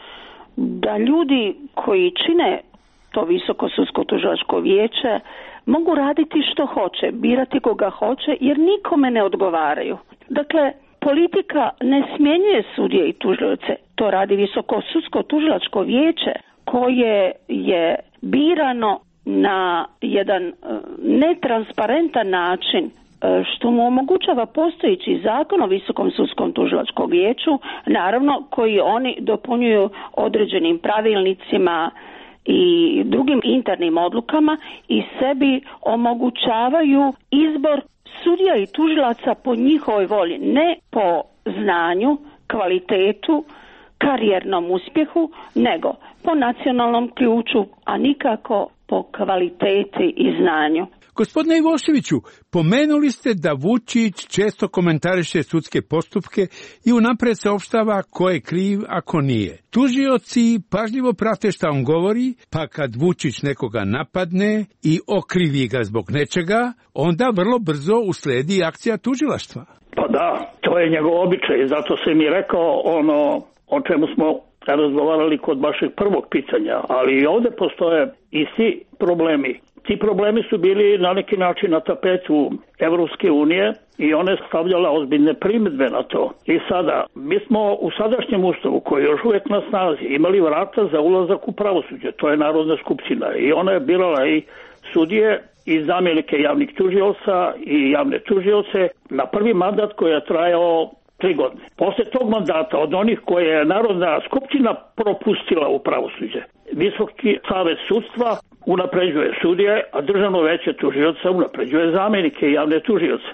S13: da ljudi koji čine to Visoko sudsko tužilačko vijeće mogu raditi što hoće, birati koga hoće, jer nikome ne odgovaraju. Dakle, politika ne smjenjuje sudije i tužioce, to radi Visoko sudsko tužilačko vijeće koje je birano na jedan netransparentan način, što mu omogućava postojeći zakon o Visokom sudskom tužilačkom vijeću, naravno koji oni dopunjuju određenim pravilnicima i drugim internim odlukama i sebi omogućavaju izbor sudija i tužilaca po njihovoj volji, ne po znanju, kvalitetu, karijernom uspjehu, nego po nacionalnom ključu, a nikako po kvaliteti i znanju.
S12: Gospodine Ivoševiću, pomenuli ste da Vučić često komentariše sudske postupke i unapred saopštava ko je kriv, a ko nije. Tužioci pažljivo prate šta on govori, pa kad Vučić nekoga napadne i okrivi ga zbog nečega, onda vrlo brzo usledi akcija tužilaštva.
S14: Pa da, to je njegov običaj, zato sam i rekao ono o čemu smo razgovarali kod vašeg prvog pitanja, ali i ovdje postoje isti problemi. Ti problemi su bili na neki način na tapetu Evropske unije i one stavljala ozbiljne primjedbe na to. I sada, mi smo u sadašnjem ustavu, koji je još uvijek na snazi, imali vrata za ulazak u pravosuđe, to je Narodna skupština i ona je birala i sudije i zamjenike javnih tužioca i javne tužioce na prvi mandat koji je trajao 3 godine. Poslije tog mandata, od onih koje je Narodna skupština propustila u pravosuđe, Visoki savet sudstva unapređuje sudije, a Državno veće tužioca unapređuje zamjenike i javne tužioce.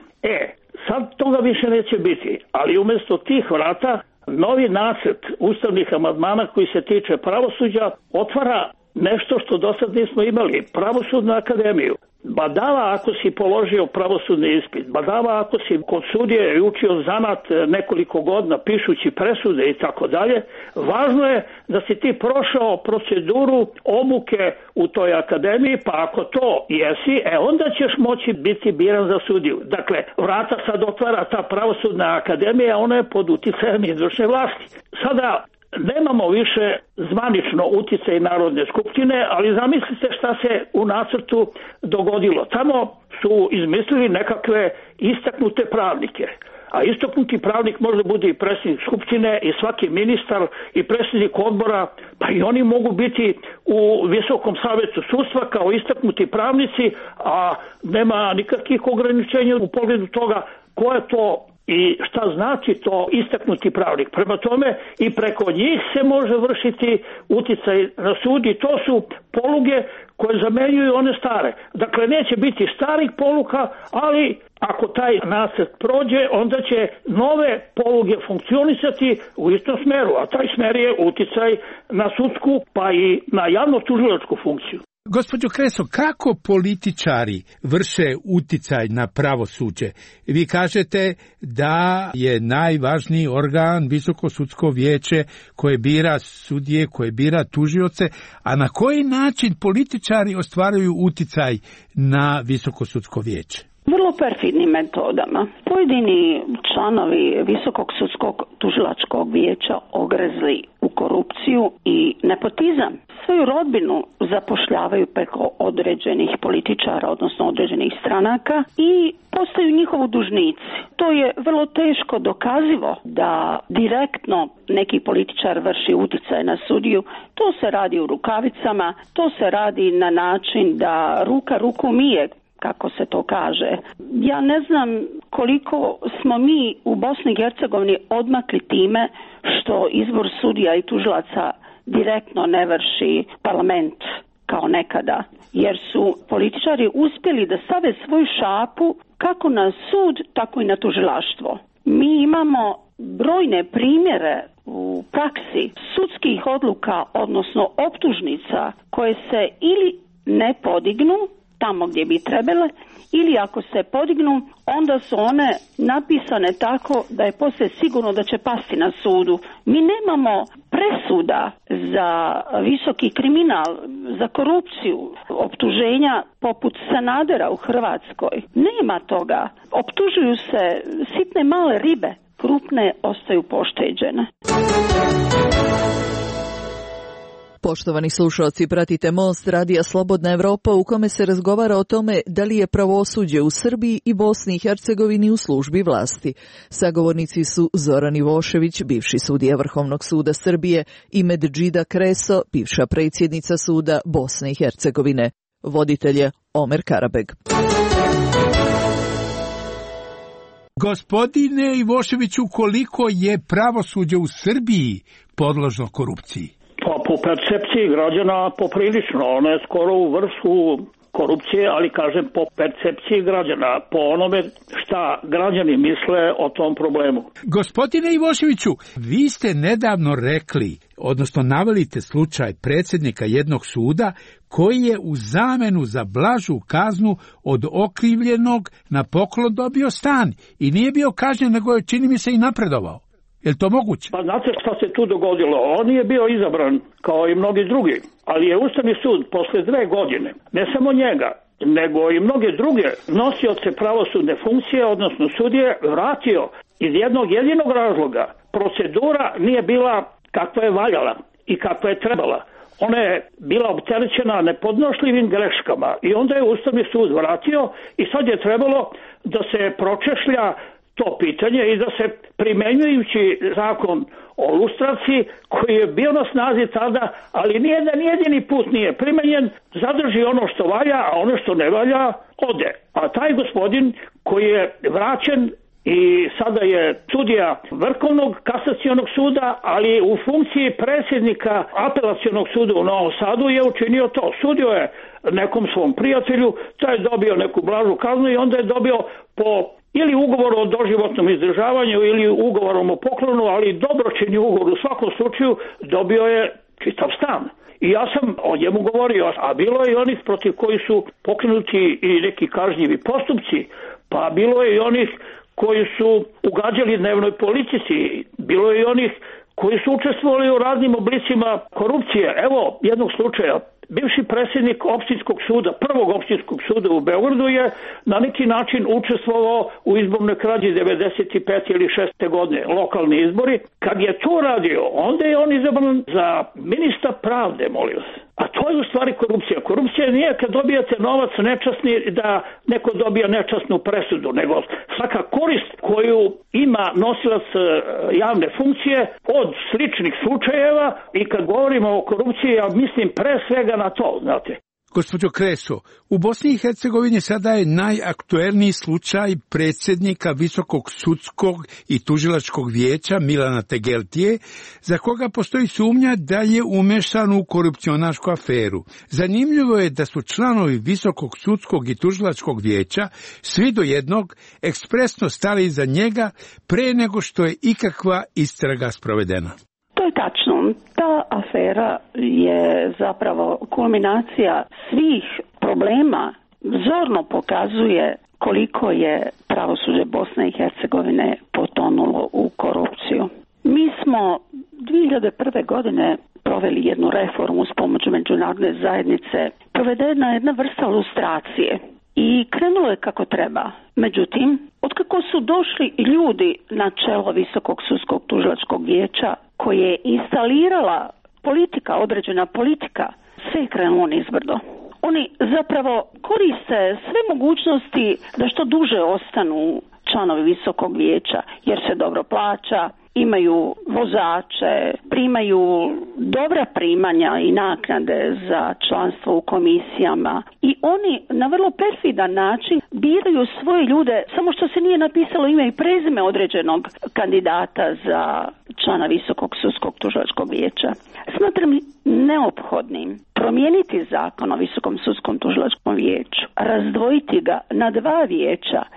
S14: Sad toga više neće biti, ali umjesto tih vrata novi nacrt ustavnih amandmana koji se tiče pravosuđa otvara nešto što do sad nismo imali, Pravosudnu akademiju. Badava ako si položio pravosudni ispit, badava ako si kod sudije učio zanat nekoliko godina pišući presude i tako dalje, važno je da si ti prošao proceduru obuke u toj akademiji, pa ako to jesi, onda ćeš moći biti biran za sudiju. Dakle, vrata sad otvara ta Pravosudna akademija, ona je pod uticajem izvršne vlasti. Sada nemamo više zvanično uticaj Narodne skupštine, ali zamislite šta se u nacrtu dogodilo. Tamo su izmislili nekakve istaknute pravnike. A istaknuti pravnik može biti i predsjednik skupštine i svaki ministar i predsjednik odbora, pa i oni mogu biti u Visokom savetu sudstva kao istaknuti pravnici, a nema nikakvih ograničenja u pogledu toga ko je to i šta znači to istaknuti pravnik. Prema tome i preko njih se može vršiti uticaj na sud i to su poluge koje zamenjuju one stare. Dakle, neće biti starih poluka, ali ako taj nacrt prođe, onda će nove poluge funkcionisati u istom smeru, a taj smer je uticaj na sudsku pa i na javno-tužilačku funkciju.
S12: Gospođo Kreso, kako političari vrše uticaj na pravosuđe? Vi kažete da je najvažniji organ Visoko sudsko vijeće koje bira sudije, koje bira tužioce, a na koji način političari ostvaruju uticaj na Visoko sudsko vijeće?
S13: Vrlo perfidnim metodama. Pojedini članovi Visokog sudskog tužilačkog vijeća ogrezli u korupciju i nepotizam. Svoju rodbinu zapošljavaju preko određenih političara, odnosno određenih stranaka i postaju njihovu dužnici. To je vrlo teško dokazivo da direktno neki političar vrši utjecaj na sudiju. To se radi u rukavicama, to se radi na način da ruka ruku mije, kako se to kaže. Ja ne znam koliko smo mi u Bosni i Hercegovini odmakli time što izbor sudija i tužilaca direktno ne vrši parlament kao nekada, jer su političari uspjeli da stave svoju šapu kako na sud, tako i na tužilaštvo. Mi imamo brojne primjere u praksi sudskih odluka, odnosno optužnica koje se ili ne podignu tamo gdje bi trebale, ili ako se podignu, onda su one napisane tako da je poslije sigurno da će pasti na sudu. Mi nemamo presuda za visoki kriminal, za korupciju, optuženja poput Sanadera u Hrvatskoj. Nema toga. Optužuju se sitne male ribe, krupne ostaju pošteđene.
S3: Poštovani slušalci, pratite Most Radija Slobodna Evropa u kome se razgovara o tome da li je pravosuđe u Srbiji i Bosni i Hercegovini u službi vlasti. Sagovornici su Zoran Ivošević, bivši sudija Vrhovnog suda Srbije, i Medžida Kreso, bivša predsjednica suda Bosne i Hercegovine. Voditelj je Omer Karabeg.
S12: Gospodine Ivoševiću, koliko je pravosuđe u Srbiji podložno korupciji?
S14: Pa po percepciji građana poprilično, ona je skoro u vrhu korupcije, ali kažem po percepciji građana, po onome šta građani misle o tom problemu.
S12: Gospodine Ivoševiću, vi ste nedavno rekli, odnosno navelite slučaj predsjednika jednog suda koji je u zamenu za blažu kaznu od okrivljenog na poklon dobio stan i nije bio kažnjen, nego je, čini mi se, i napredovao. Je li to moguće?
S14: Pa znate šta se tu dogodilo? On je bio izabran kao i mnogi drugi, ali je Ustavni sud posle 2 godine, ne samo njega, nego i mnoge druge nosioce pravosudne funkcije, odnosno sudije, vratio iz jednog jedinog razloga. Procedura nije bila kakva je valjala i kakva je trebala. Ona je bila opterećena nepodnošljivim greškama i onda je Ustavni sud vratio i sad je trebalo da se pročešlja to pitanje i da se primenjujući zakon o lustraciji koji je bio na snazi tada, ali nijedan jedini put nije primenjen, zadrži ono što valja, a ono što ne valja ode. A taj gospodin koji je vraćen i sada je sudija Vrhovnog kasacionog suda, ali u funkciji predsjednika apelacionog suda u Novom Sadu je učinio to. Sudio je nekom svom prijatelju, taj je dobio neku blažu kaznu i onda je dobio po ili ugovor o doživotnom izdržavanju ili ugovorom o poklonu, ali dobročinni ugovor u svakom slučaju dobio je čitav stan. I ja sam o njemu govorio, a bilo je i onih protiv koji su pokrenuti i neki kažnjivi postupci, pa bilo je i onih koji su ugađali dnevnoj politici, bilo je i onih koji su učestvovali u raznim oblicima korupcije. Evo jednog slučaja. Bivši predsjednik opštinskog suda, prvog opštinskog suda u Beogradu je na neki način učestvovao u izbornoj krađi 95. ili 6. godine, lokalni izbori. Kad je to radio, onda je on izabran za ministra pravde, molim vas. A to je u stvari korupcija. Korupcija nije kad dobijate novac nečasni da neko dobija nečasnu presudu, nego svaka korist koju ima nosilac javne funkcije od sličnih slučajeva i kad govorimo o korupciji, ja mislim pre svega na to, znate.
S12: Gospođo Kreso, u Bosni i Hercegovini sada je najaktuelniji slučaj predsjednika Visokog sudskog i tužilačkog vijeća Milana Tegeltije, za koga postoji sumnja da je umešan u korupcionašku aferu. Zanimljivo je da su članovi Visokog sudskog i tužilačkog vijeća, svi do jednog, ekspresno stali iza njega pre nego što je ikakva istraga sprovedena.
S13: To je tačno. Ta afera je zapravo kulminacija svih problema, zorno pokazuje koliko je pravosuđe Bosne i Hercegovine potonulo u korupciju. Mi smo 2001. godine proveli jednu reformu s pomoću međunarodne zajednice. Provedena je jedna vrsta lustracije i krenulo je kako treba. Međutim, otkako su došli ljudi na čelo Visokog sudskog tužilačkog vijeća koje je instalirala politika, određena politika, sve je krenulo nizbrdo. Oni zapravo koriste sve mogućnosti da što duže ostanu članovi Visokog vijeća, jer se dobro plaća, imaju vozače, primaju dobra primanja i naknade za članstvo u komisijama i oni na vrlo perfidan način biraju svoje ljude, samo što se nije napisalo ime i prezime određenog kandidata za člana Visokog sudskog tužilačkog vijeća. Smatram neophodnim promijeniti zakon o Visokom sudskom tužilačkom vijeću, razdvojiti ga na 2 vijeća,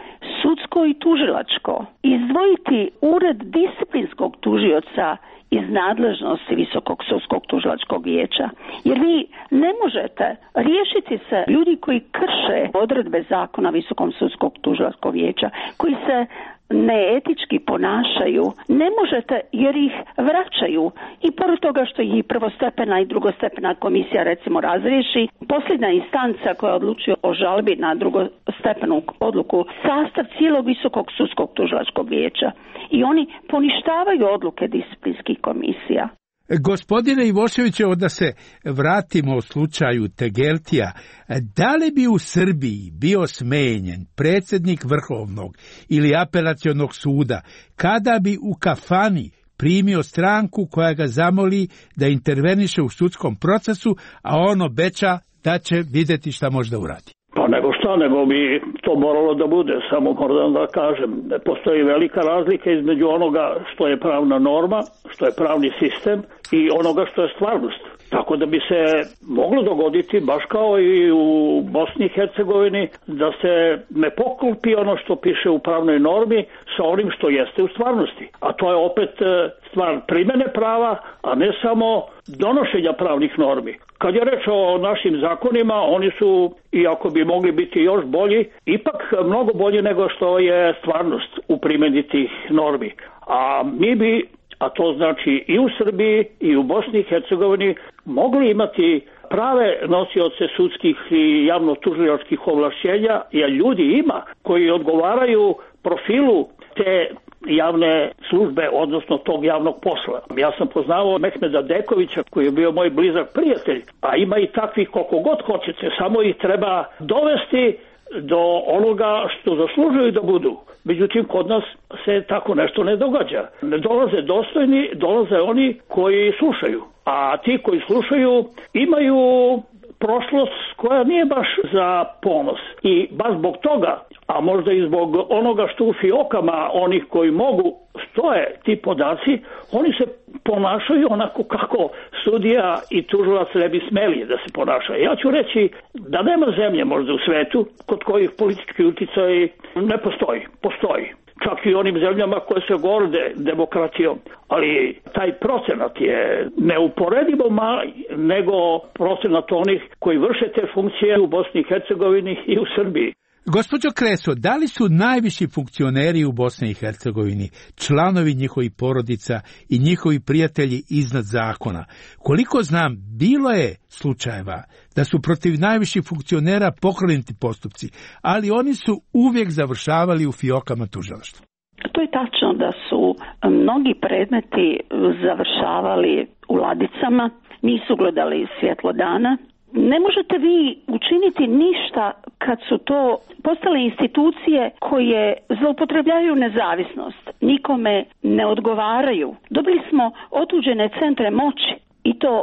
S13: sudsko i tužilačko, izdvojiti ured disciplinskog tužioca iz nadležnosti Visokog sudskog tužilačkog vijeća. Jer vi ne možete riješiti se ljudi koji krše odredbe zakona Visokog sudskog tužilačkog vijeća, koji se neetički ponašaju, ne možete jer ih vraćaju i pored toga što ih prvostepena i drugostepena komisija recimo razriješi, posljednja instanca koja odlučuje o žalbi na drugostepenu odluku, sastav cijelog Visokog sudskog tužilačkog vijeća i oni poništavaju odluke disciplinskih komisija.
S12: Gospodine Ivoševićevo, da se vratimo u slučaju Tegeltija, da li bi u Srbiji bio smenjen predsjednik Vrhovnog ili apelacionog suda kada bi u kafani primio stranku koja ga zamoli da interveniše u sudskom procesu, a on obeća da će vidjeti šta može da uradi?
S14: Pa nego bi to moralo da bude, samo moram da kažem, postoji velika razlika između onoga što je pravna norma, što je pravni sistem i onoga što je stvarnost. Tako da bi se moglo dogoditi, baš kao i u Bosni i Hercegovini, da se ne poklopi ono što piše u pravnoj normi sa onim što jeste u stvarnosti. A to je opet stvar primjene prava, a ne samo donošenja pravnih normi. Kad je reč o našim zakonima, oni su, iako bi mogli biti još bolji, ipak mnogo bolji nego što je stvarnost u primjeni tih normi. A mi bi, a to znači i u Srbiji i u Bosni i Hercegovini, mogli imati prave nosioce sudskih i javno-tužilačkih ovlašćenja, jer ljudi ima koji odgovaraju profilu te javne službe, odnosno tog javnog posla. Ja sam poznavao Mehmeda Dekovića, koji je bio moj blizak prijatelj, a ima i takvih koliko god hoćete, samo ih treba dovesti do onoga što zaslužuju da budu. Međutim, kod nas se tako nešto ne događa. Ne dolaze dostojni, dolaze oni koji slušaju. A ti koji slušaju imaju prošlost koja nije baš za ponos. I baš zbog toga, a možda i zbog onoga što u fiokama onih koji mogu stoje ti podaci, oni se ponašaju onako kako sudija i tužilac ne bi smeli da se ponašaju. Ja ću reći da nema zemlje možda u svetu kod kojih politički uticaj ne postoji. Postoji. Čak i onim zemljama koje se gorde demokratijom. Ali taj procenat je neuporedivo mali nego procenat onih koji vrše te funkcije u Bosni i Hercegovini i u Srbiji.
S12: Gospođo Kreso, da li su najviši funkcioneri u Bosni i Hercegovini, članovi njihovih porodica i njihovi prijatelji iznad zakona? Koliko znam, bilo je slučajeva da su protiv najviših funkcionera pokrenuti postupci, ali oni su uvijek završavali u fiokama tužilaštva.
S13: To je tačno da su mnogi predmeti završavali u ladicama, nisu gledali svjetlo dana. Ne možete vi učiniti ništa kad su to postale institucije koje zloupotrebljavaju nezavisnost, nikome ne odgovaraju. Dobili smo otuđene centre moći i to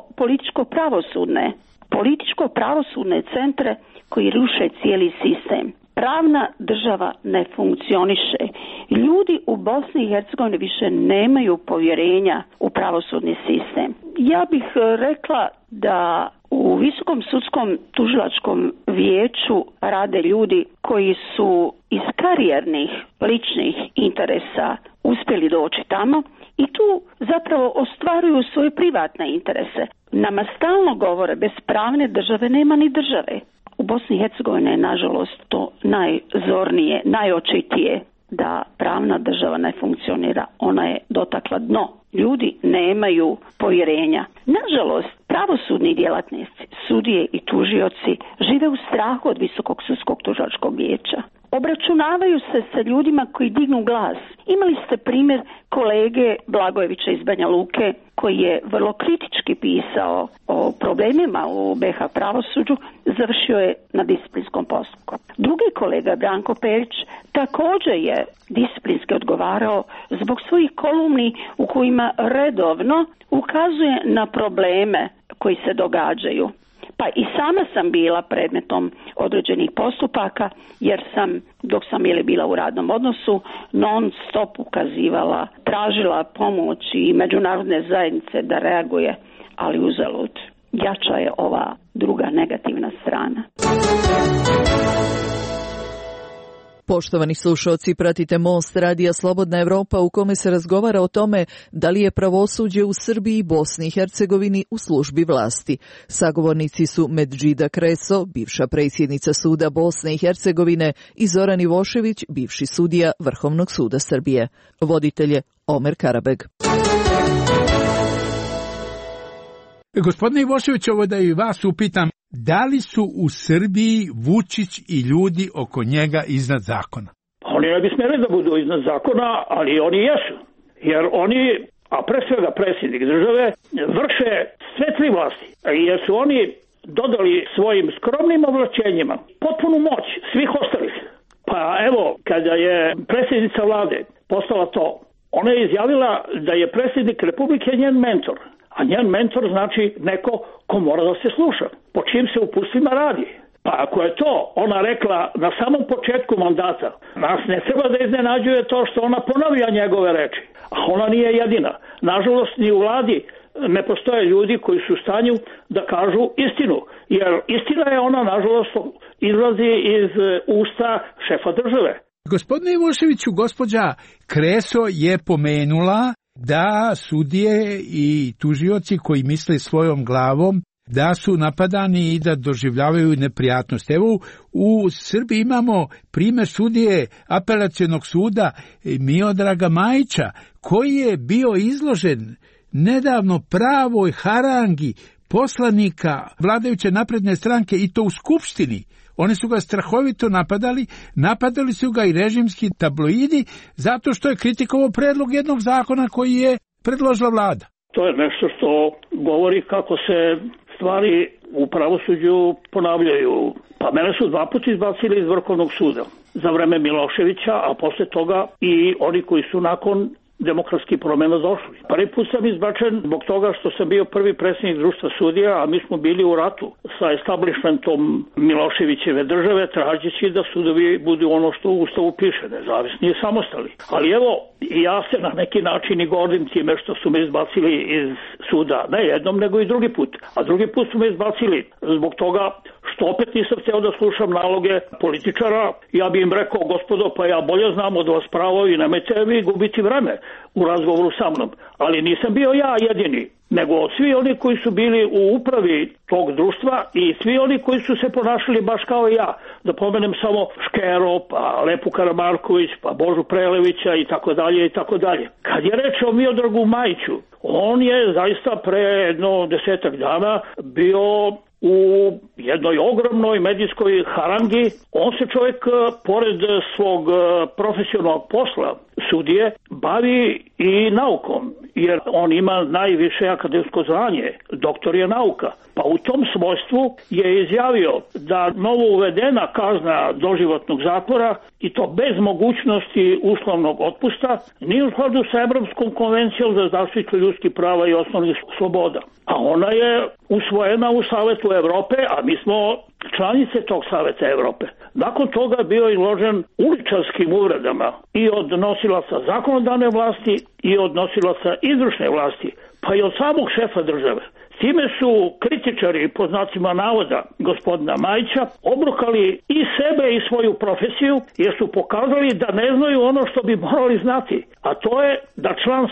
S13: političko-pravosudne centre koji ruše cijeli sistem. Pravna država ne funkcioniše. Ljudi u Bosni i Hercegovini više nemaju povjerenja u pravosudni sistem. Ja bih rekla da u Visokom sudskom tužilačkom vijeću rade ljudi koji su iz karijernih ličnih interesa uspjeli doći tamo i tu zapravo ostvaruju svoje privatne interese. Nama stalno govore bez pravne države nema ni države. U Bosni i Hercegovini je nažalost to najzornije, najočitije da pravna država ne funkcionira. Ona je dotakla dno. Ljudi nemaju povjerenja. Nažalost, pravosudni djelatnici, sudije i tužioci žive u strahu od Visokog sudskog tužilačkog vijeća. Obračunavaju se sa ljudima koji dignu glas. Imali ste primjer kolege Blagojevića iz Banja Luke koji je vrlo kritički pisao o problemima u BiH pravosuđu, završio je na disciplinskom postupku. Drugi kolega Branko Perić također je disciplinski odgovarao zbog svojih kolumni u kojima redovno ukazuje na probleme koji se događaju. Pa i sama sam bila predmetom određenih postupaka jer sam, dok sam bila u radnom odnosu, non stop ukazivala, tražila pomoć i međunarodne zajednice da reaguje, ali uzalud. Jača je ova druga negativna strana.
S3: Poštovani slušalci, pratite Most radija Slobodna Evropa u kome se razgovara o tome da li je pravosuđe u Srbiji i Bosni i Hercegovini u službi vlasti. Sagovornici su Medžida Kreso, bivša predsjednica suda Bosne i Hercegovine, i Zoran Ivošević, bivši sudija Vrhovnog suda Srbije. Voditelj je Omer Karabeg.
S12: Gospodine Ivošević, ovo da i vas upitam, da li su u Srbiji Vučić i ljudi oko njega iznad zakona?
S14: Oni ne bi smjeli da budu iznad zakona, ali oni jesu. Jer oni, a pre svega predsjednik države, vrše sve tri vlasti. Jer su oni dodali svojim skromnim ovlašćenjima potpunu moć svih ostalih. Pa evo, kada je predsjednica vlade postala to, ona je izjavila da je predsjednik Republike njen mentor. A njen mentor znači neko ko mora da se sluša, po čim se upustvima radi. Pa ako je to ona rekla na samom početku mandata, nas ne treba da iznenađuje to što ona ponavlja njegove reči. A ona nije jedina. Nažalost, ni u vladi ne postoje ljudi koji su u stanju da kažu istinu. Jer istina je ona, nažalost, izlazi iz usta šefa države.
S12: Gospodine Ivoševiću, gospođa Kreso je pomenula da sudije i tužioci koji misle svojom glavom da su napadani i da doživljavaju neprijatnost. Evo, u Srbiji imamo primjer sudije apelacionog suda Miodraga Majića, koji je bio izložen nedavno pravoj harangi poslanika vladajuće napredne stranke, i to u Skupštini. Oni su ga strahovito napadali su ga i režimski tabloidi zato što je kritikovao predlog jednog zakona koji je predložila vlada.
S14: To je nešto što govori kako se stvari u pravosuđu ponavljaju. Pa mene su 2 puta izbacili iz Vrhovnog suda za vreme Miloševića, a posle toga i oni koji su nakon demokratskih promjena došli. Prvi put sam izbačen zbog toga što sam bio prvi predsjednik društva sudija, a mi smo bili u ratu sa establishmentom Miloševićeve države, tražeći da sudovi budu ono što u Ustavu piše, nezavisni i samostalni. Ali evo, ja se na neki način i gordim time što su me izbacili iz suda, ne jednom nego i drugi put. A drugi put su me izbacili zbog toga što opet nisam htio da slušam naloge političara. Ja bi im rekao, gospodo, pa ja bolje znam od vas pravo i nemojte vi gubiti vreme u razgovoru sa mnom. Ali nisam bio ja jedini, nego svi oni koji su bili u upravi tog društva i svi oni koji su se ponašali baš kao i ja. Da pomenem samo Škero, pa Lepu Karamarković, pa Božu Prelevića i tako dalje i tako dalje. Kad je reč o Miodragu Majiću, on je zaista pre 10 dana bio u jednoj ogromnoj medijskoj harangi. On se čovjek, pored svog profesionalnog posla sudije, bavi i naukom, jer on ima najviše akademsko zvanje, doktor je nauka. Pa u tom svojstvu je izjavio da novo uvedena kazna doživotnog zatvora, i to bez mogućnosti uslovnog otpusta, nije u skladu sa Evropskom konvencijom za zaštitu ljudskih prava i osnovnih sloboda. A ona je usvojena u Savetu Evrope, a mi smo članice tog Saveta Evrope. Nakon toga je bio izložen uličarskim uvredama i od nosilaca zakonodavne vlasti i od nosilaca izvršne vlasti, pa i od samog šefa države. Time su kritičari, po znacima navoda, gospodina Majića obrukali i sebe i svoju profesiju, jer su pokazali da ne znaju ono što bi morali znati. A to je da član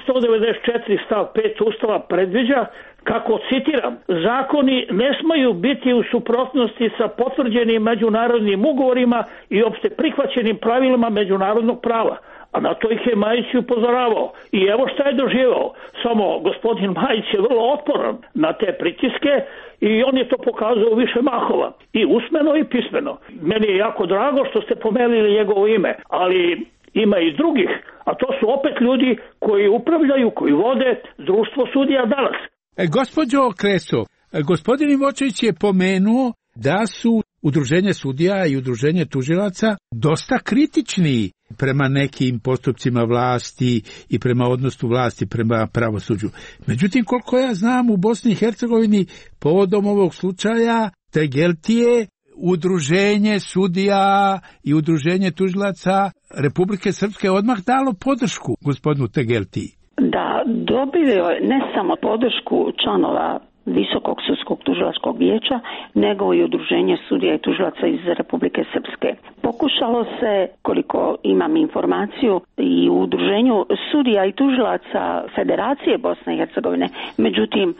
S14: 194 stav 5 Ustava predviđa kako, citiram, zakoni ne smaju biti u suprotnosti sa potvrđenim međunarodnim ugovorima i opšte prihvaćenim pravilima međunarodnog prava. A na to ih je Majić upozoravao. I evo šta je doživao. Samo gospodin Majić je vrlo otporan na te pritiske i on je to pokazao više mahova. I usmeno i pismeno. Meni je jako drago što ste pomenuli njegovo ime, ali ima i drugih. A to su opet ljudi koji upravljaju, koji vode društvo sudija danas.
S12: Gospođo Kreso, gospodin Ivočević je pomenuo da su udruženje sudija i udruženje tužilaca dosta kritični prema nekim postupcima vlasti i prema odnosu vlasti prema pravosuđu. Međutim, koliko ja znam, u Bosni i Hercegovini povodom ovog slučaja Tegeltije, udruženje sudija i udruženje tužilaca Republike Srpske odmah dalo podršku gospodinu Tegeltiji.
S13: Da, dobio je ne samo podršku članova Visokog sudskog tužilačkog vijeća, nego i udruženje sudija i tužilaca iz Republike Srpske. Po Pokušalo se, koliko imam informaciju, i u udruženju sudija i tužilaca Federacije Bosne i Hercegovine, međutim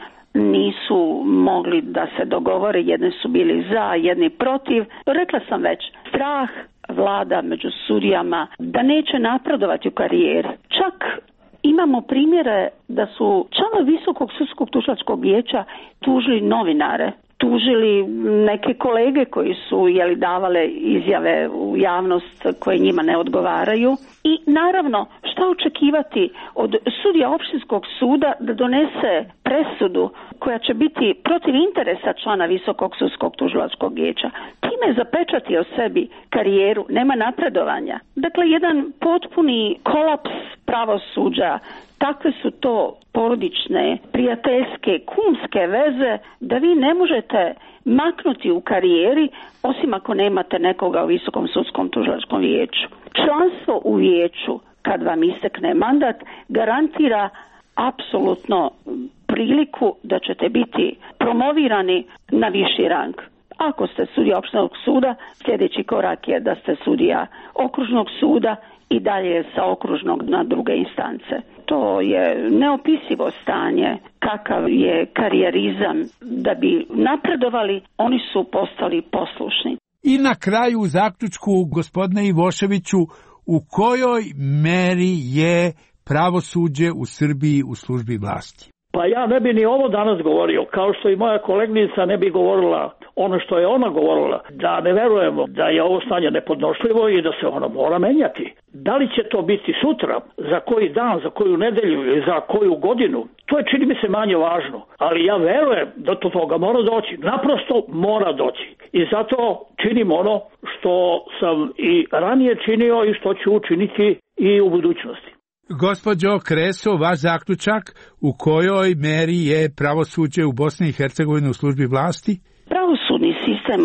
S13: nisu mogli da se dogovore, jedni su bili za, jedni protiv. Rekla sam već, strah vlada među sudijama da neće napredovati u karijeri. Čak imamo primjere da su članovi Visokog sudskog tužilačkog vijeća tužili novinare, tužili neke kolege koji su davale izjave u javnost koje njima ne odgovaraju. I naravno, šta očekivati od sudija opštinskog suda da donese presudu koja će biti protiv interesa člana Visokog sudskog tužilačkog vijeća? Time je zapečatio sebi karijeru, nema napredovanja. Dakle, jedan potpuni kolaps pravosuđa. Takve su to porodične, prijateljske, kumske veze da vi ne možete maknuti u karijeri osim ako nemate nekoga u Visokom sudskom tužilačkom vijeću. Članstvo u vijeću, kad vam istekne mandat, garantira apsolutno priliku da ćete biti promovirani na viši rang. Ako ste sudija opštinskog suda, sljedeći korak je da ste sudija okružnog suda i dalje sa okružnog na druge instance. To je neopisivo stanje, kakav je karijerizam. Da bi napredovali, oni su postali poslušni.
S12: I na kraju u zaključku, gospodine Ivoševiću, u kojoj meri je pravosuđe u Srbiji u službi vlasti?
S14: Pa ja ne bi ni ovo danas govorio, kao što i moja kolegnica ne bi govorila ono što je ona govorila, da ne verujemo da je ovo stanje nepodnošljivo i da se ono mora menjati. Da li će to biti sutra, za koji dan, za koju nedelju ili za koju godinu, to je, čini mi se, manje važno. Ali ja verujem da do toga mora doći, naprosto mora doći. I zato činim ono što sam i ranije činio i što ću učiniti i u budućnosti.
S12: Gospođo Kreso, vaš zaključak, u kojoj meri je pravosuđe u Bosni i Hercegovini u službi vlasti?
S13: Pravosudni sistem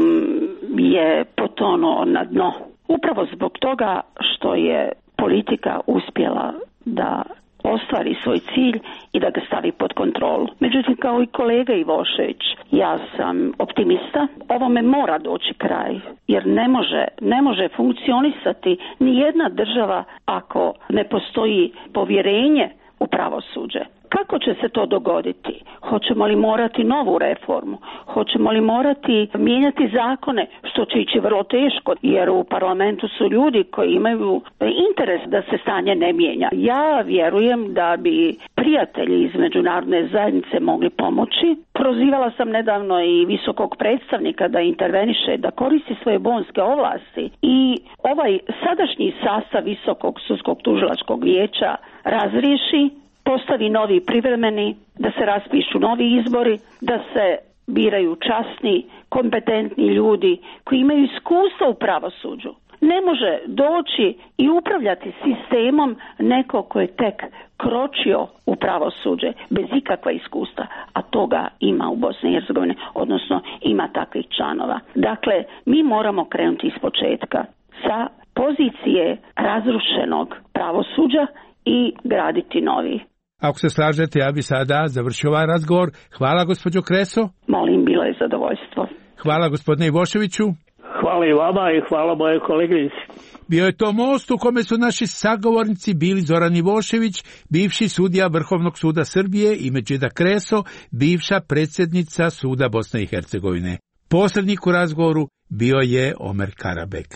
S13: je potonuo na dno. Upravo zbog toga što je politika uspjela da ostvari svoj cilj i da ga stavi pod kontrolu. Međutim, kao i kolega Ivošević, ja sam optimista. Ovome mora doći kraj, jer ne može funkcionisati ni jedna država ako ne postoji povjerenje u pravosuđe. Kako će se to dogoditi? Hoćemo li morati novu reformu? Hoćemo li morati mijenjati zakone, što će ići vrlo teško, jer u parlamentu su ljudi koji imaju interes da se stanje ne mijenja. Ja vjerujem da bi prijatelji iz međunarodne zajednice mogli pomoći. Prozivala sam nedavno i visokog predstavnika da interveniše, da koristi svoje bonske ovlasti i ovaj sadašnji sastav Visokog sudskog tužilačkog vijeća razriješi, postavi novi privremeni, da se raspišu novi izbori, da se biraju časni, kompetentni ljudi koji imaju iskustva u pravosuđu. Ne može doći i upravljati sistemom neko ko je tek kročio u pravosuđe bez ikakva iskustva, a toga ima u Bosni i Hercegovini, odnosno ima takvih članova. Dakle, mi moramo krenuti iz početka sa pozicije razrušenog pravosuđa i graditi novi.
S12: Ako se slažete, ja bi sada završio ovaj razgovor. Hvala, gospođo Kreso.
S13: Molim, bilo je zadovoljstvo.
S12: Hvala, gospodine Ivoševiću.
S14: Hvala i vama i hvala moje koleginici.
S12: Bio je to most u kome su naši sagovornici bili Zoran Ivošević, bivši sudija Vrhovnog suda Srbije, i Medžida Kreso, bivša predsjednica Suda Bosne i Hercegovine. Posrednik u razgovoru bio je Omer Karabek.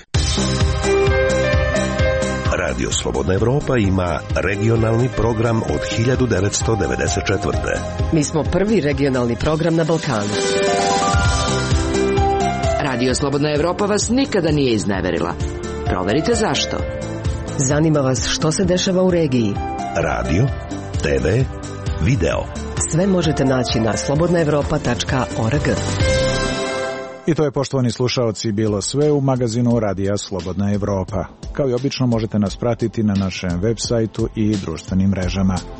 S2: Radio Slobodna Evropa ima regionalni program od 1994.
S7: Mi smo prvi regionalni program na Balkanu. Radio Slobodna Evropa vas nikada nije izneverila. Proverite zašto. Zanima vas što se dešava u regiji.
S2: Radio, TV, video.
S7: Sve možete naći na slobodnaevropa.org.
S6: I to je, poštovani slušaoci, bilo sve u magazinu Radija Slobodna Evropa. Kao i obično možete nas pratiti na našem web sajtu i društvenim mrežama.